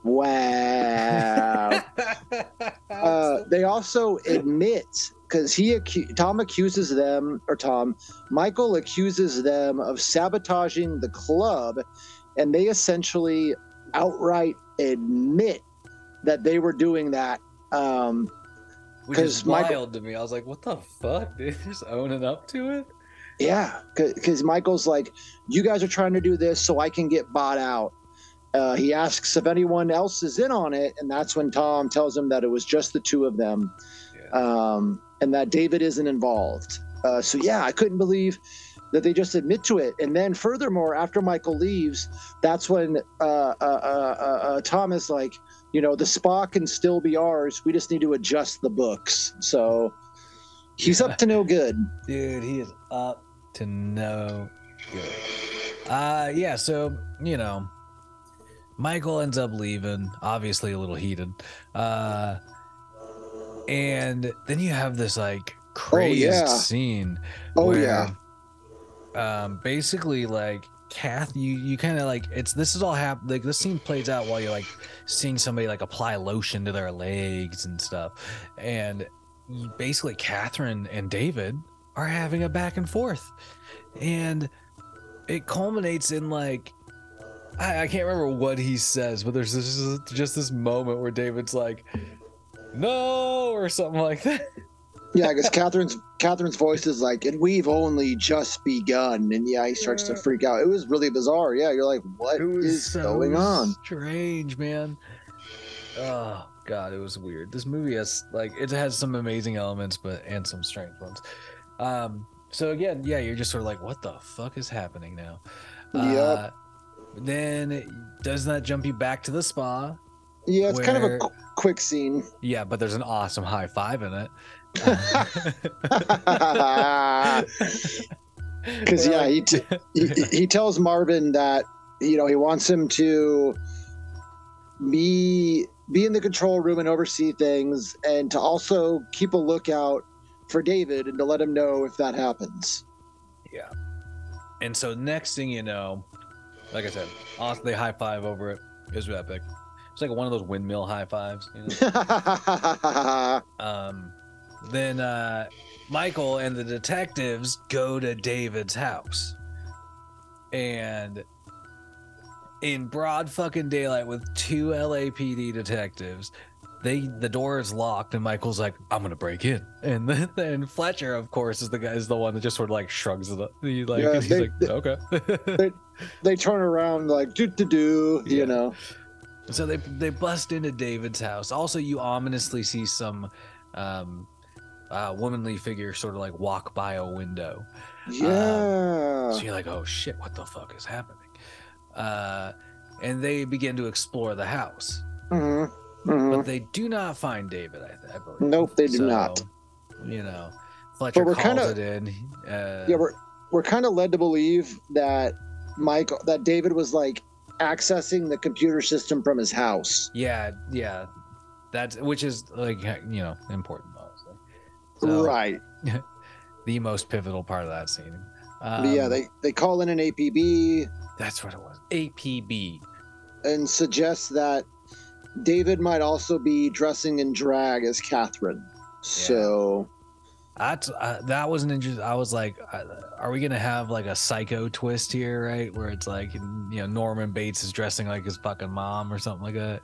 Speaker 4: Wow. uh, they also admit because he acu- Tom accuses them or Tom Michael accuses them of sabotaging the club, and they essentially outright admit that they were doing that. Um,
Speaker 3: Which is
Speaker 4: 'Cause Michael-
Speaker 3: wild to me. I was like, what the fuck, dude? Just owning up to it?
Speaker 4: yeah, because Michael's like, you guys are trying to do this so I can get bought out. Uh, he asks if anyone else is in on it, and that's when Tom tells him that it was just the two of them.
Speaker 3: Yeah.
Speaker 4: Um, and that David isn't involved. Uh, so yeah, I couldn't believe that they just admit to it. And then furthermore, after Michael leaves, that's when uh, uh, uh, uh, uh, Tom is like, you know, the spa can still be ours. We just need to adjust the books. So he's up to no good.
Speaker 3: Dude, he is up to no good. Uh, yeah, so, you know, Michael ends up leaving, obviously a little heated. Uh, and then you have this, like, crazed
Speaker 4: yeah.
Speaker 3: scene.
Speaker 4: Oh
Speaker 3: where,
Speaker 4: yeah.
Speaker 3: Um, basically, like, Kath, you, you kind of, like, it's, this is all happening, like, this scene plays out while you're, like, seeing somebody, like, apply lotion to their legs and stuff. And you, basically, Catherine and David are having a back and forth. And it culminates in, like, I, I can't remember what he says, but there's this, just this moment where David's like, no, or something like that.
Speaker 4: Yeah, because Catherine's Catherine's voice is like, and we've only just begun. And yeah, he starts to freak out. It was really bizarre. Yeah, you're like, what
Speaker 3: It was
Speaker 4: is
Speaker 3: so
Speaker 4: going on?
Speaker 3: strange, man. Oh god, it was weird. This movie has, like, it has some amazing elements, but and some strange ones. Um, so again, yeah, you're just sort of like, what the fuck is happening now? Uh,
Speaker 4: Yep.
Speaker 3: Then doesn't that jump you back to the spa?
Speaker 4: Yeah, it's kind of a
Speaker 3: where-
Speaker 4: qu- quick scene.
Speaker 3: Yeah, but there's an awesome high five in it.
Speaker 4: Because yeah, he, t- he he tells Marvin that you know he wants him to be be in the control room and oversee things, and to also keep a lookout for David and to let him know if that happens.
Speaker 3: Yeah. And so next thing you know, like I said, awesome, they high five over it. It was epic. It's like one of those windmill high fives. You know? um, then uh, Michael and the detectives go to David's house. And in broad fucking daylight with two L A P D detectives, they the door is locked and Michael's like, I'm gonna break in. And then, then Fletcher, of course, is the guy is the one that just sort of like shrugs it up. He like
Speaker 4: Yeah,
Speaker 3: he's
Speaker 4: they-
Speaker 3: like,
Speaker 4: they-
Speaker 3: okay.
Speaker 4: They turn around like do do do,
Speaker 3: Yeah.
Speaker 4: you know.
Speaker 3: So they they bust into David's house. Also, you ominously see some um, uh, womanly figure sort of like walk by a window.
Speaker 4: Yeah.
Speaker 3: So you're like, oh shit, what the fuck is happening? Uh, and they begin to explore the house,
Speaker 4: Mhm, mhm.
Speaker 3: but they do not find David. I, I believe.
Speaker 4: Nope, they do
Speaker 3: So,
Speaker 4: not.
Speaker 3: You know, Fletcher
Speaker 4: we're
Speaker 3: calls
Speaker 4: kinda-
Speaker 3: it in. Uh,
Speaker 4: Yeah, we're we're kind of led to believe that Michael that David was like accessing the computer system from his house.
Speaker 3: yeah, yeah. That's which is like you know important, obviously. So,
Speaker 4: Right.
Speaker 3: the most pivotal part of that scene. Um,
Speaker 4: But yeah, they they call in an A P B
Speaker 3: that's what it was. A P B.
Speaker 4: and suggest that David might also be dressing in drag as Catherine. So
Speaker 3: That's uh, that was an interesting. I was like, uh, are we gonna have like a psycho twist here, right? Where it's like, you know, Norman Bates is dressing like his fucking mom or something like that.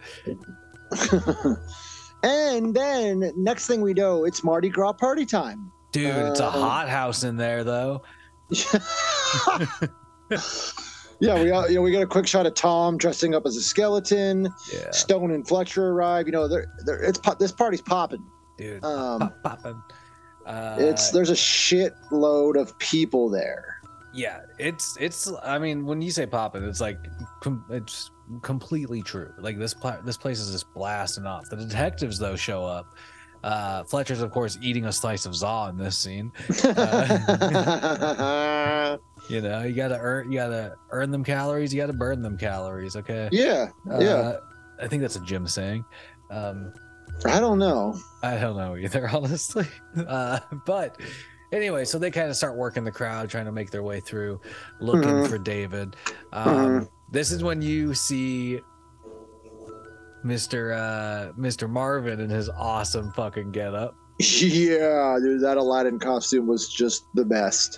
Speaker 4: And then next thing we know, it's Mardi Gras party time.
Speaker 3: Dude, it's a
Speaker 4: Uh,
Speaker 3: hot house in there though.
Speaker 4: Yeah, we all, you know, we get a quick shot of Tom dressing up as a skeleton.
Speaker 3: Yeah,
Speaker 4: Stone and Fletcher arrive. You know, they're, they're, it's po- this party's popping.
Speaker 3: dude,
Speaker 4: Um,
Speaker 3: pop, poppin'. Uh,
Speaker 4: it's there's a shit load of people there.
Speaker 3: yeah, it's it's. I mean, when you say poppin', it's like com- it's completely true. Like this pla- this place is just blasting off. The detectives though show up. Uh, Fletcher's of course eating a slice of za in this scene. Uh, You know, you gotta earn, you gotta earn them calories. You gotta burn them calories. Okay.
Speaker 4: yeah, yeah.
Speaker 3: Uh, I think that's a gym saying. Um,
Speaker 4: I don't know.
Speaker 3: I don't know either, honestly. Uh, but anyway, so they kind of start working the crowd, trying to make their way through, looking
Speaker 4: Mhm.
Speaker 3: for David. Um,
Speaker 4: Mhm.
Speaker 3: This is when you see Mister Uh, Mister Marvin in his awesome fucking getup.
Speaker 4: Yeah, dude, that Aladdin costume was just the best.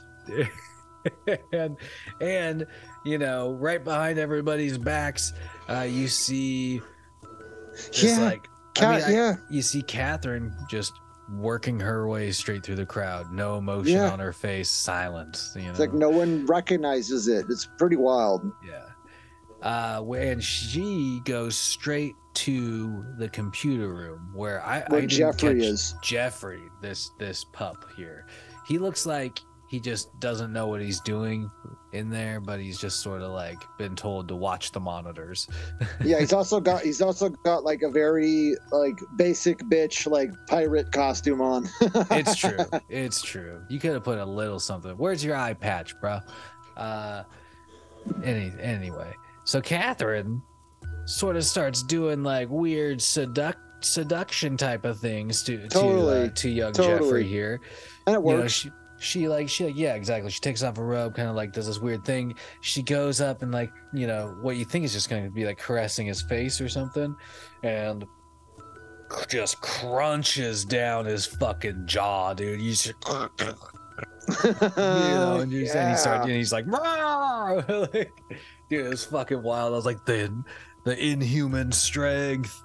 Speaker 3: and and you know, right behind everybody's backs, uh, you see just
Speaker 4: Yeah,
Speaker 3: like I
Speaker 4: Ca-
Speaker 3: mean, I-
Speaker 4: yeah.
Speaker 3: you see Catherine just working her way straight through the crowd, no emotion
Speaker 4: Yeah.
Speaker 3: on her face, silence. You know,
Speaker 4: It's like no one recognizes it. It's pretty wild.
Speaker 3: yeah. Uh, and she goes straight to the computer room where I,
Speaker 4: Where
Speaker 3: I didn't
Speaker 4: Jeffrey
Speaker 3: catch
Speaker 4: is.
Speaker 3: Jeffrey, this this pup here. He looks like he just doesn't know what he's doing in there, but he's just sort of like been told to watch the monitors.
Speaker 4: Yeah, he's also got he's also got like a very like basic bitch like pirate costume on.
Speaker 3: It's true. It's true. You could have put a little something. Where's your eye patch, bro? Uh, any anyway. So Catherine sort of starts doing like weird seduct seduction type of things to
Speaker 4: Totally.
Speaker 3: to uh, to young
Speaker 4: Totally.
Speaker 3: Jeffrey here.
Speaker 4: And it
Speaker 3: You know,
Speaker 4: works.
Speaker 3: she she like she like yeah, exactly. She takes off her robe, kind of like does this weird thing. She goes up and like, you know, what you think is just going to be like caressing his face or something, and just crunches down his fucking jaw, dude. You just, you know, and, you just, and he starts, and he's like, "Rawr!" Like, dude, it was fucking wild. I was like, the the inhuman strength.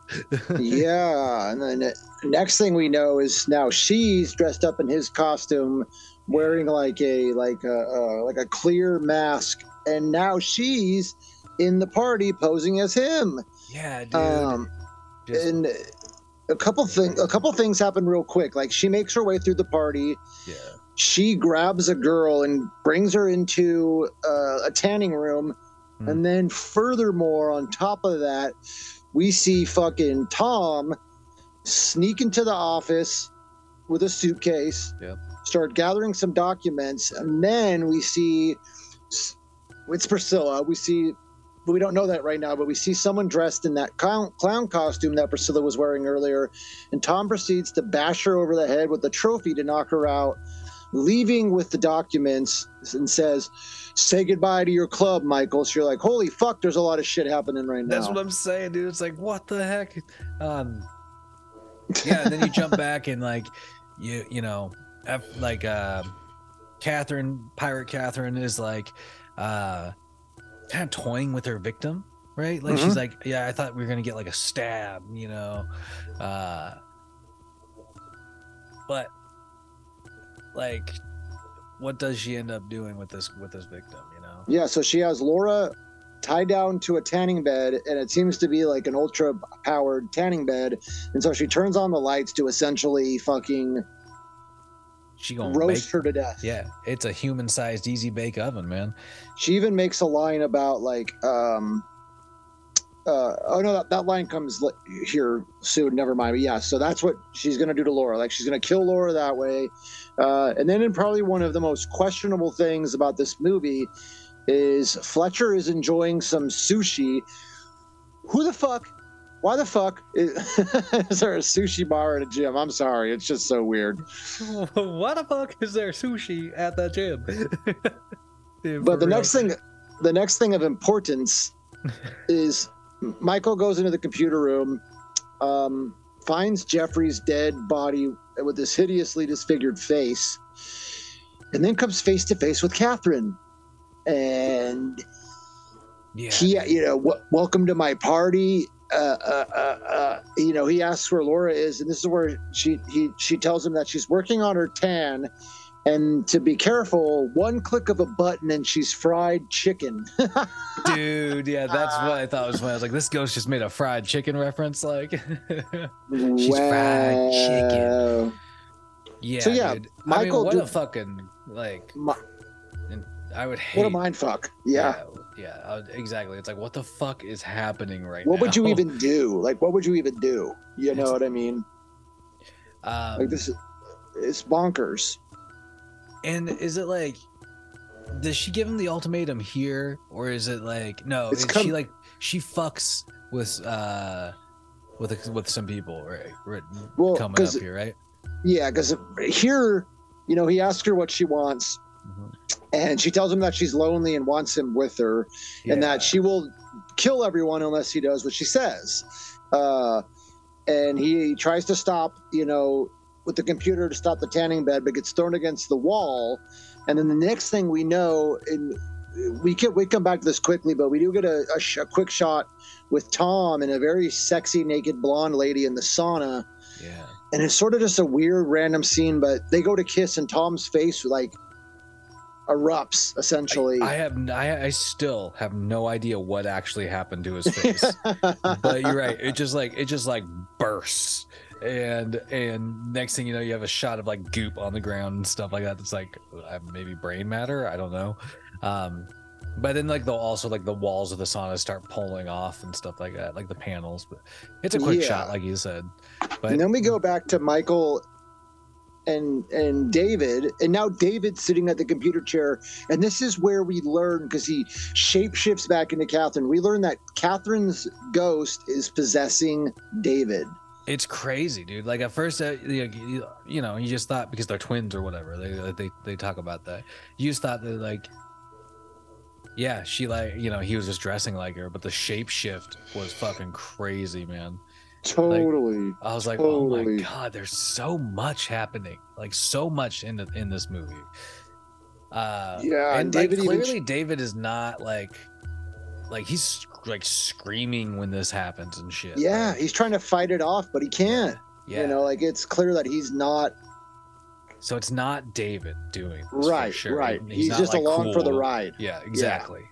Speaker 4: Yeah, and then uh, next thing we know is now she's dressed up in his costume, wearing like a like a uh, like a clear mask, and now she's in the party posing as him.
Speaker 3: Yeah, dude.
Speaker 4: Um,
Speaker 3: Just-
Speaker 4: and a couple thing a couple things happen real quick. Like she makes her way through the party.
Speaker 3: yeah.
Speaker 4: She grabs a girl and brings her into uh, a tanning room.
Speaker 3: Hmm.
Speaker 4: And then furthermore, on top of that, we see fucking Tom sneak into the office with a suitcase,
Speaker 3: Yep.
Speaker 4: start gathering some documents, and then we see it's Priscilla. We see, we don't know that right now, but we see someone dressed in that clown, clown costume that Priscilla was wearing earlier, and Tom proceeds to bash her over the head with the trophy to knock her out, leaving with the documents, and says, "Say goodbye to your club, Michael." So you're like, holy fuck, there's a lot of shit happening right now.
Speaker 3: That's what I'm saying, dude. It's like, what the heck? Um, yeah, and then you jump back and like, you you know, F, like uh, Catherine, Pirate Catherine is like, uh, kind of toying with her victim, right? Like she's
Speaker 4: Mhm.
Speaker 3: like, yeah, I thought we were gonna get like a stab, you know, uh, but like, what does she end up doing with this with this victim? You know?
Speaker 4: Yeah, so she has Laura tied down to a tanning bed, and it seems to be like an ultra powered tanning bed. And so she turns on the lights to essentially fucking
Speaker 3: She gonna
Speaker 4: roast
Speaker 3: make,
Speaker 4: her to death.
Speaker 3: yeah, it's a human sized easy bake oven, man.
Speaker 4: She even makes a line about like, um, uh, oh no, that, that line comes li- here soon. Never mind. But yeah, so that's what she's gonna do to Laura. Like she's gonna kill Laura that way. Uh, and then in probably one of the most questionable things about this movie is Fletcher is enjoying some sushi. Who the fuck? Why the fuck is, is there a sushi bar at a gym? I'm sorry, it's just so weird.
Speaker 3: What the fuck is there sushi at that gym? Dude,
Speaker 4: But
Speaker 3: for
Speaker 4: the
Speaker 3: real.
Speaker 4: next thing, the next thing of importance is Michael goes into the computer room um, finds Jeffrey's dead body with this hideously disfigured face, and then comes face to face with Catherine. And
Speaker 3: Yeah.
Speaker 4: he, you know, w- welcome to my party. Uh, uh, uh, uh, you know, he asks where Laura is, and this is where she he she tells him that she's working on her tan, and to be careful, one click of a button and she's fried chicken.
Speaker 3: Dude, yeah, that's what I thought was funny. I was like, this ghost just made a fried chicken reference. Like, she's fried chicken. Yeah.
Speaker 4: So, yeah,
Speaker 3: dude.
Speaker 4: Michael
Speaker 3: I mean, what
Speaker 4: did-
Speaker 3: a fucking like.
Speaker 4: Mi-
Speaker 3: I would hate.
Speaker 4: What a mind fuck. Yeah.
Speaker 3: Yeah, yeah, I would- exactly. It's like, what the fuck is happening right
Speaker 4: What
Speaker 3: now?
Speaker 4: would you even do? Like, what would you even do? You know
Speaker 3: It's-
Speaker 4: what I mean?
Speaker 3: Um,
Speaker 4: Like this, is, it's bonkers.
Speaker 3: And is it like, does she give him the ultimatum here, or is it like, no?
Speaker 4: It's
Speaker 3: is
Speaker 4: come-
Speaker 3: she like she fucks with uh with with some people, right? right
Speaker 4: Well,
Speaker 3: coming up
Speaker 4: 'cause-
Speaker 3: here, right?
Speaker 4: Yeah, because here, you know, he asks her what she wants,
Speaker 3: Mhm.
Speaker 4: and she tells him that she's lonely and wants him with her, and
Speaker 3: Yeah.
Speaker 4: that she will kill everyone unless he does what she says. Uh, and he tries to stop, you know, with the computer to stop the tanning bed, but gets thrown against the wall. And then the next thing we know, and we can we come back to this quickly, but we do get a, a, sh- a quick shot with Tom and a very sexy naked blonde lady in the sauna.
Speaker 3: Yeah.
Speaker 4: And it's sort of just a weird random scene, but they go to kiss and Tom's face like erupts essentially.
Speaker 3: I have n- I, I still have no idea what actually happened to his face. But you're right. It just like it just like bursts. And and next thing you know, you have a shot of like goop on the ground and stuff like that. It's like uh, maybe brain matter. I don't know. Um, but then like they'll also like the walls of the sauna start pulling off and stuff like that, like the panels. But it's a quick
Speaker 4: Yeah.
Speaker 3: shot, like you said. But
Speaker 4: And then we go back to Michael and and David, and now David's sitting at the computer chair, and this is where we learn, because he shapeshifts back into Catherine. We learn that Catherine's ghost is possessing David.
Speaker 3: it's crazy, dude. Like at first, uh, you, you, you know, you just thought because they're twins or whatever. They they they talk about that. You just thought that like, yeah, she like you know he was just dressing like her, but the shape shift was fucking crazy, man.
Speaker 4: Totally.
Speaker 3: I was like, oh
Speaker 4: Totally.
Speaker 3: my god, there's so much happening, like so much in the, in this movie. Uh,
Speaker 4: Yeah,
Speaker 3: and
Speaker 4: and
Speaker 3: like,
Speaker 4: David even-
Speaker 3: clearly David is not like, like he's like screaming when this happens and shit.
Speaker 4: yeah,
Speaker 3: like,
Speaker 4: he's trying to fight it off, but he can't.
Speaker 3: yeah.
Speaker 4: You know, like it's clear that he's not
Speaker 3: So it's not David doing this for
Speaker 4: right.
Speaker 3: sure.
Speaker 4: Right.
Speaker 3: He-
Speaker 4: He's,
Speaker 3: not,
Speaker 4: just
Speaker 3: like,
Speaker 4: along for the
Speaker 3: cool.
Speaker 4: ride.
Speaker 3: Yeah, exactly.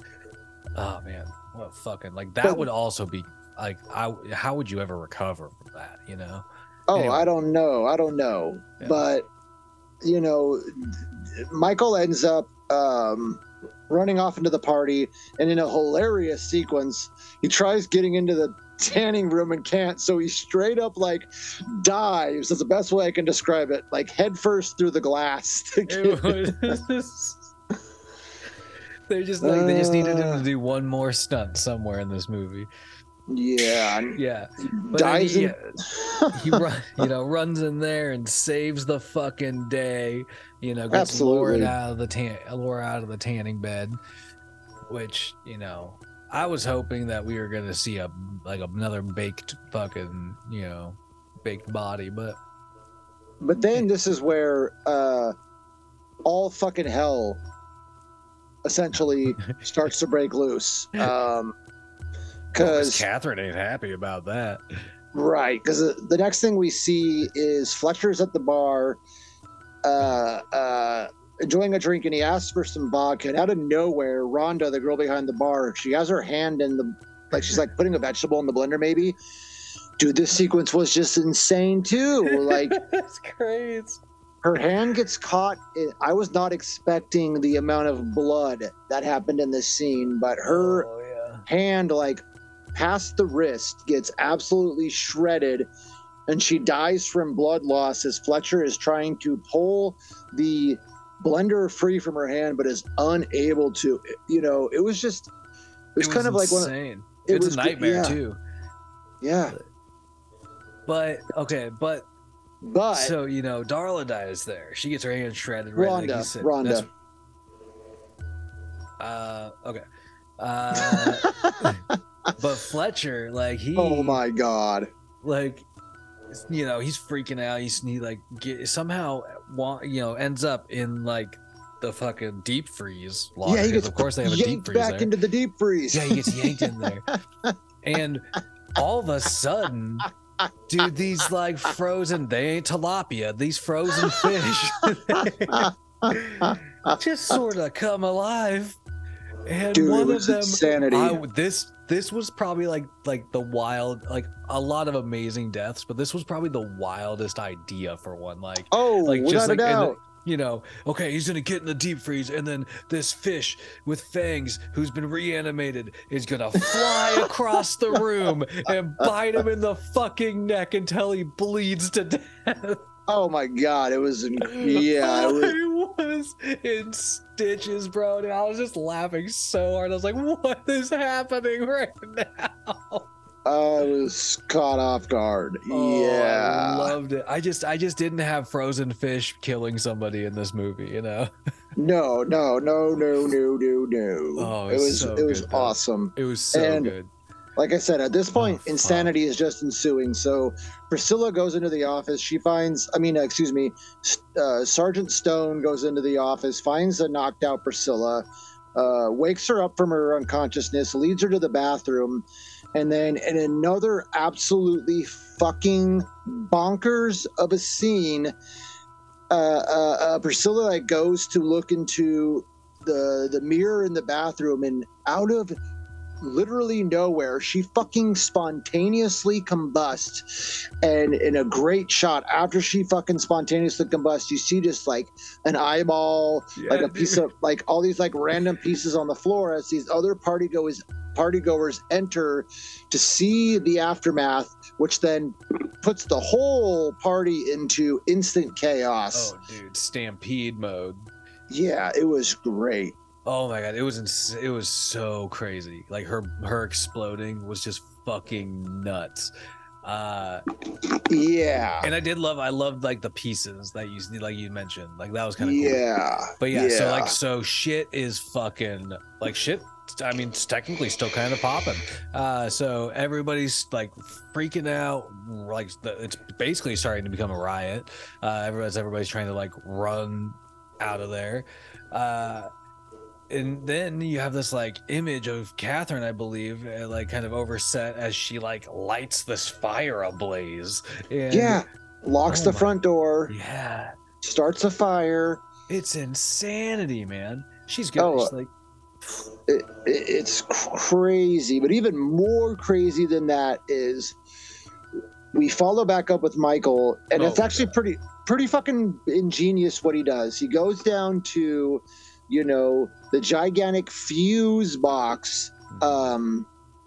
Speaker 3: Oh man, what fucking like that
Speaker 4: But-
Speaker 3: would also be like, I how would you ever recover from that? You know?
Speaker 4: Oh,
Speaker 3: Anyway.
Speaker 4: I don't know. I don't know.
Speaker 3: Yeah.
Speaker 4: But, you know, Michael ends up um, running off into the party, and in a hilarious sequence, he tries getting into the tanning room and can't. So he straight up like dives. That's the best way I can describe it. Like head first through the glass. to get
Speaker 3: It was- They just like they just needed him to do one more stunt somewhere in this movie.
Speaker 4: Yeah.
Speaker 3: Yeah, but then
Speaker 4: Dives
Speaker 3: he,
Speaker 4: in.
Speaker 3: yeah, he run, you know, runs in there and saves the fucking day. You know, gets
Speaker 4: Absolutely.
Speaker 3: Laura out of the tan, Laura out of the tanning bed. Which you know, I was hoping that we were gonna see a like another baked fucking you know baked body, but
Speaker 4: But then this is where uh, all fucking hell essentially starts to break loose. Um,
Speaker 3: because
Speaker 4: because
Speaker 3: Catherine ain't happy about that.
Speaker 4: right, because the, the next thing we see is Fletcher's at the bar, uh, uh, enjoying a drink, and he asks for some vodka. And out of nowhere, Rhonda, the girl behind the bar, she has her hand in the like she's like putting a vegetable in the blender, maybe. Dude, this sequence was just insane too. Like.
Speaker 3: That's crazy.
Speaker 4: Her hand gets caught. In, I was not expecting the amount of blood that happened in this scene, but her
Speaker 3: Oh yeah.
Speaker 4: hand, like past the wrist, gets absolutely shredded, and she dies from blood loss as Fletcher is trying to pull the blender free from her hand, but is unable to. You know, it was just. It was, kind of like one. Of,
Speaker 3: insane.
Speaker 4: it
Speaker 3: It's
Speaker 4: was
Speaker 3: a
Speaker 4: good-
Speaker 3: nightmare
Speaker 4: yeah.
Speaker 3: too.
Speaker 4: yeah,
Speaker 3: But okay, but
Speaker 4: but
Speaker 3: so you know, Darla dies there. She gets her hand shredded. Right, like you
Speaker 4: Rhonda,
Speaker 3: said.
Speaker 4: Rhonda.
Speaker 3: That's- Uh, okay. Uh, but Fletcher, like he.
Speaker 4: oh my god.
Speaker 3: like, you know, he's freaking out. He's he like get, somehow wa- you know ends up in like the fucking deep freeze. Locker,
Speaker 4: Yeah, he gets
Speaker 3: of course they have a deep
Speaker 4: yanked
Speaker 3: freeze
Speaker 4: back
Speaker 3: there.
Speaker 4: into the deep freeze.
Speaker 3: Yeah, he gets yanked in there, and all of a sudden, dude, these like frozen, they ain't tilapia. These frozen fish just sort of come alive, and
Speaker 4: Dude,
Speaker 3: one
Speaker 4: it
Speaker 3: of
Speaker 4: was
Speaker 3: them,
Speaker 4: insanity.
Speaker 3: I, this this was probably like like the wild, like a lot of amazing deaths, but this was probably the wildest idea for one. Like,
Speaker 4: oh,
Speaker 3: like
Speaker 4: without
Speaker 3: just
Speaker 4: a
Speaker 3: like and
Speaker 4: doubt.
Speaker 3: the- you know, okay, he's gonna get in the deep freeze, and then this fish with fangs, who's been reanimated, is gonna fly across the room and bite him in the fucking neck until he bleeds to death.
Speaker 4: Oh my god, it was in- yeah, it was,
Speaker 3: I was in stitches, bro. And I was just laughing so hard. I was like, "What is happening right now?"
Speaker 4: I was caught off guard.
Speaker 3: Oh,
Speaker 4: yeah.
Speaker 3: I loved it. I just, I just didn't have frozen fish killing somebody in this movie. You know,
Speaker 4: No, no, no, no, no, no, no.
Speaker 3: Oh,
Speaker 4: it
Speaker 3: it's
Speaker 4: was
Speaker 3: so
Speaker 4: it was
Speaker 3: good, though.
Speaker 4: awesome.
Speaker 3: it was so
Speaker 4: And-
Speaker 3: good.
Speaker 4: Like I said, at this point,
Speaker 3: Oh, fuck.
Speaker 4: insanity is just ensuing. So Priscilla goes into the office. She finds, I mean, uh, excuse me, uh, Sergeant Stone goes into the office, finds a knocked out Priscilla, uh, wakes her up from her unconsciousness, leads her to the bathroom, and then in another absolutely fucking bonkers of a scene, uh, uh, uh, Priscilla like goes to look into the the mirror in the bathroom, and out of literally nowhere, she fucking spontaneously combusts. And in a great shot, after she fucking spontaneously combusts, you see just like an eyeball, like
Speaker 3: Yeah,
Speaker 4: a piece
Speaker 3: dude.
Speaker 4: of like all these like random pieces on the floor as these other party goers party goers enter to see the aftermath, which then puts the whole party into instant chaos.
Speaker 3: Oh, dude, stampede mode.
Speaker 4: Yeah, it was great.
Speaker 3: Oh my god, it was ins- it was so crazy. Like her her exploding was just fucking nuts. Uh
Speaker 4: Yeah.
Speaker 3: and I did love I loved like the pieces that you like you mentioned. Like that was kind of cool.
Speaker 4: Yeah.
Speaker 3: But yeah, so like so shit is fucking like shit. I mean, it's technically still kind of popping. Uh, so everybody's like freaking out. Like the, it's basically starting to become a riot. Uh, everybody's everybody's trying to like run out of there. Uh, and then you have this like image of Catherine, I believe, uh, like kind of overset as she like lights this fire ablaze. And,
Speaker 4: Yeah. Locks
Speaker 3: Oh
Speaker 4: the
Speaker 3: my-
Speaker 4: front door,
Speaker 3: yeah,
Speaker 4: starts a fire.
Speaker 3: it's insanity, man. She's good.
Speaker 4: Oh,
Speaker 3: She's like.
Speaker 4: It, it, it's crazy. But even more crazy than that is we follow back up with Michael, and
Speaker 3: Oh,
Speaker 4: it's actually pretty pretty fucking ingenious what he does. He goes down to, you know, the gigantic fuse box, um,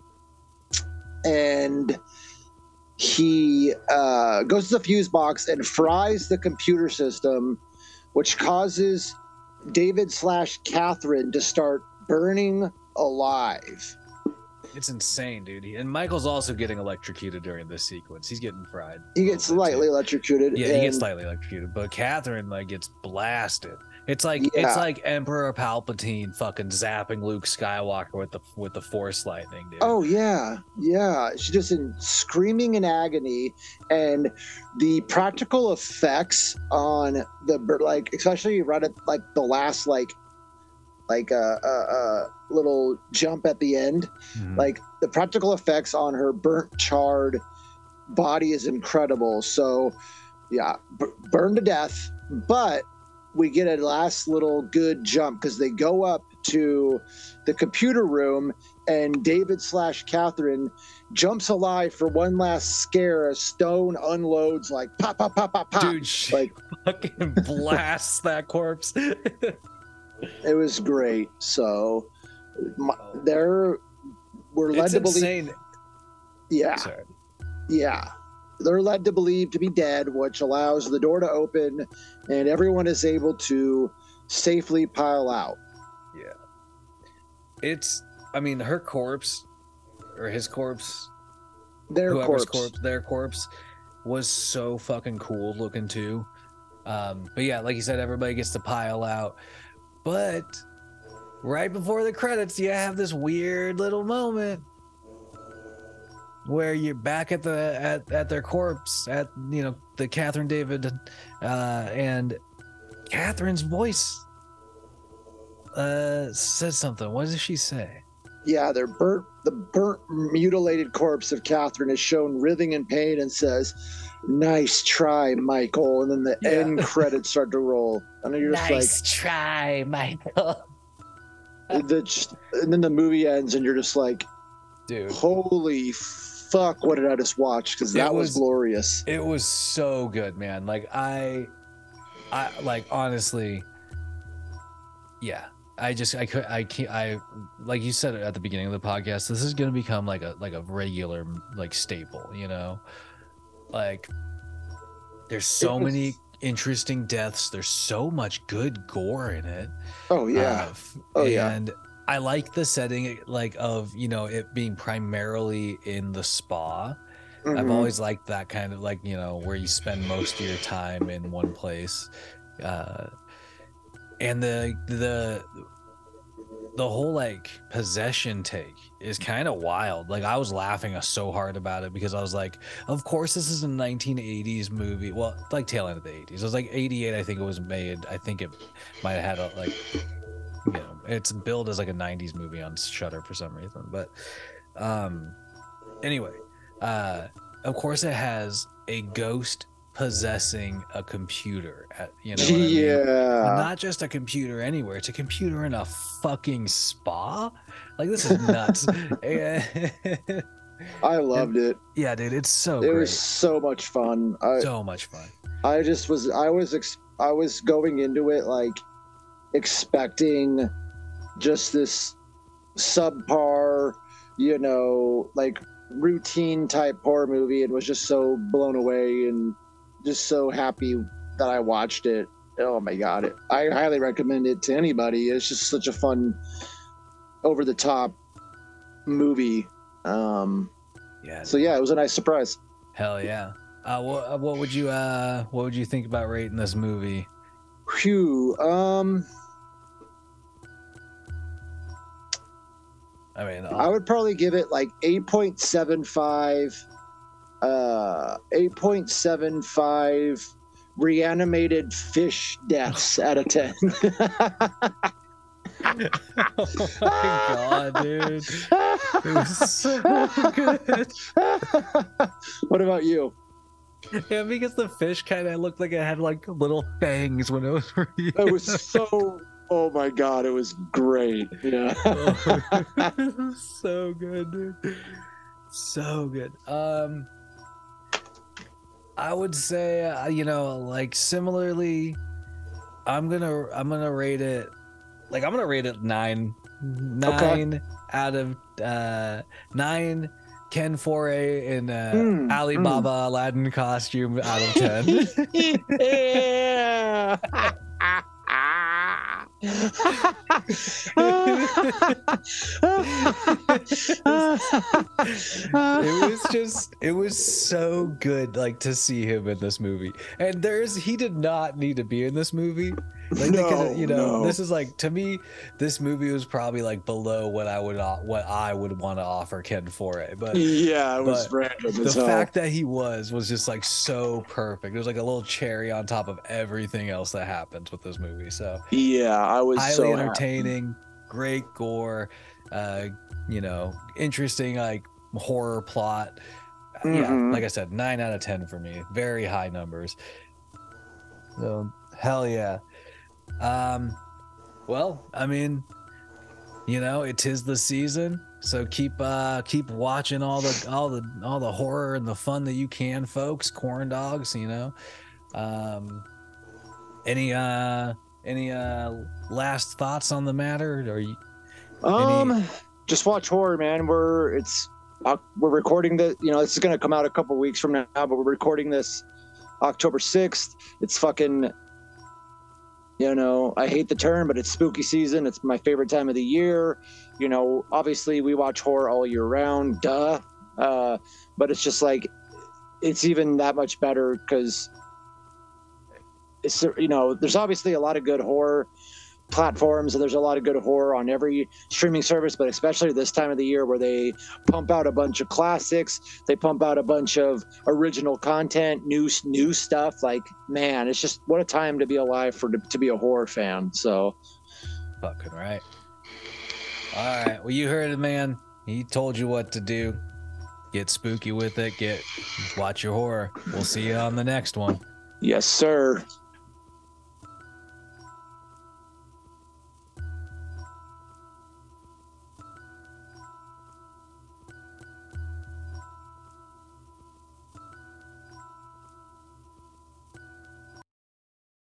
Speaker 4: and he uh, goes to the fuse box and fries the computer system, which causes David slash Catherine to start burning alive.
Speaker 3: It's insane, dude. And Michael's also getting electrocuted during this sequence. He's getting fried.
Speaker 4: He
Speaker 3: a
Speaker 4: gets
Speaker 3: little bit,
Speaker 4: slightly
Speaker 3: too.
Speaker 4: electrocuted.
Speaker 3: Yeah, he gets
Speaker 4: and-
Speaker 3: slightly electrocuted, but Catherine like gets blasted. It's like
Speaker 4: Yeah.
Speaker 3: it's like Emperor Palpatine fucking zapping Luke Skywalker with the with the Force lightning, dude.
Speaker 4: Oh yeah, yeah. She's just in screaming in agony, and the practical effects on the bur- like, especially right at like the last like, like a uh, uh, uh, little jump at the end,
Speaker 3: Mhm.
Speaker 4: like the practical effects on her burnt, charred body is incredible. So, yeah, b- burned to death, but we get a last little good jump because they go up to the computer room, and David slash Catherine jumps alive for one last scare as Stone unloads like pop, pop, pop, pop, pop.
Speaker 3: dude, she
Speaker 4: like-
Speaker 3: fucking blasts that corpse.
Speaker 4: It was great. So, my, they're we're led
Speaker 3: It's
Speaker 4: to believe,
Speaker 3: insane.
Speaker 4: yeah,
Speaker 3: Sorry.
Speaker 4: yeah. They're led to believe to be dead, which allows the door to open, and everyone is able to safely pile out.
Speaker 3: Yeah. It's I mean her corpse or his corpse,
Speaker 4: Their
Speaker 3: whoever's
Speaker 4: corpse.
Speaker 3: corpse, their corpse was so fucking cool looking too. Um, but yeah, like you said, everybody gets to pile out. But right before the credits, you have this weird little moment where you're back at the at, at their corpse at you know the Catherine David, uh, and Catherine's voice uh says something. What does she say?
Speaker 4: Yeah, they're burnt. The burnt, mutilated corpse of Catherine is shown writhing in pain and says, "Nice try, Michael." And then the
Speaker 3: Yeah.
Speaker 4: end credits start to roll, and you're just
Speaker 3: Nice try, Michael.
Speaker 4: like, the, and then the movie ends, and you're just like,
Speaker 3: Dude,
Speaker 4: "Holy fuck! What did I just watch?" Because
Speaker 3: It
Speaker 4: that was,
Speaker 3: was-
Speaker 4: glorious.
Speaker 3: it was so good, man. Like I, I like honestly, yeah. I just I could I can't I like you said at the beginning of the podcast. This is gonna become like a like a regular like staple, you know. Like there's so
Speaker 4: It was-
Speaker 3: many interesting deaths. There's so much good gore in it.
Speaker 4: Oh yeah,
Speaker 3: Uh, f-
Speaker 4: Oh, yeah.
Speaker 3: and I like the setting, like of you know it being primarily in the spa. I've
Speaker 4: Mhm.
Speaker 3: always liked that kind of like you know where you spend most of your time in one place, uh, and the the the whole like possession take is kind of wild. Like I was laughing so hard about it because I was like, of course this is a nineteen eighties movie. Well, like tail end of the eighties. It was like eighty-eight, I think it was made. I think it might have had a like, you know, it's billed as like a nineties movie on Shudder for some reason. But um, anyway, uh, of course it has a ghost possessing a computer. At, you know, what I mean?
Speaker 4: yeah.
Speaker 3: But not just a computer anywhere. It's a computer in a fucking spa. Like this is nuts.
Speaker 4: I loved it.
Speaker 3: Yeah, dude, it's so
Speaker 4: It
Speaker 3: great.
Speaker 4: was so much fun. I,
Speaker 3: So much fun.
Speaker 4: I just was I was ex- I was going into it like expecting just this subpar, you know, like routine type horror movie, and was just so blown away and just so happy that I watched it. Oh my god. It, I highly recommend it to anybody. It's just such a fun over the top movie. Um
Speaker 3: Yeah.
Speaker 4: so yeah, it was a nice surprise.
Speaker 3: Hell yeah. Uh, what what would you uh what would you think about rating this movie?
Speaker 4: Phew. Um
Speaker 3: I mean,
Speaker 4: I would probably give it like eight point seven five, uh, eight point seven five reanimated fish deaths out of ten.
Speaker 3: oh my god, dude. It was so good.
Speaker 4: What about you?
Speaker 3: Yeah, because the fish kind of looked like it had like little fangs when it was real.
Speaker 4: It was so. Oh my god, it was great. Yeah.
Speaker 3: so good, dude. So good. Um, I would say, uh, you know, like similarly, I'm gonna I'm gonna rate it, like I'm gonna rate it nine, nine out of uh nine. Ken Foray in uh,
Speaker 4: Mm,
Speaker 3: Alibaba Aladdin costume out of ten.
Speaker 4: Yeah.
Speaker 3: It was just it was so good like to see him in this movie, and there's he did not need to be in this movie. Like they
Speaker 4: No,
Speaker 3: could, you know,
Speaker 4: no.
Speaker 3: this is like to me, this movie was probably like below what I would o- what I would want to offer Ken Foray, but
Speaker 4: Yeah, it was
Speaker 3: But
Speaker 4: random
Speaker 3: the
Speaker 4: as hell.
Speaker 3: fact that he was was just like so perfect. It was like a little cherry on top of everything else that happens with this movie. So
Speaker 4: Yeah, I was
Speaker 3: highly
Speaker 4: so happy.
Speaker 3: entertaining, great gore, uh, you know, interesting like horror plot. Yeah,
Speaker 4: Mhm.
Speaker 3: like I said, nine out of ten for me. Very high numbers. So hell yeah. Um, well, I mean, you know, it is the season, so keep uh keep watching all the all the all the horror and the fun that you can, folks. Corn dogs, you know. Um, any uh any uh last thoughts on the matter? Or you,
Speaker 4: Um, just watch horror, man. We're it's uh, we're recording the. You know, this is gonna come out a couple weeks from now, but we're recording this October sixth. It's fucking. You know, I hate the term, but it's spooky season. It's my favorite time of the year. You know, obviously we watch horror all year round. Duh. Uh, but it's just like, it's even that much better because it's, you know, there's obviously a lot of good horror, platforms, and there's a lot of good horror on every streaming service, but especially this time of the year where they pump out a bunch of classics, they pump out a bunch of original content, new new stuff. Like, man, it's just what a time to be alive for to, to be a horror fan. So
Speaker 3: fucking right. All right, well, you heard it, man. He told you what to do. Get spooky with it. Get watch your horror. We'll see you on the next one.
Speaker 4: yes, sir.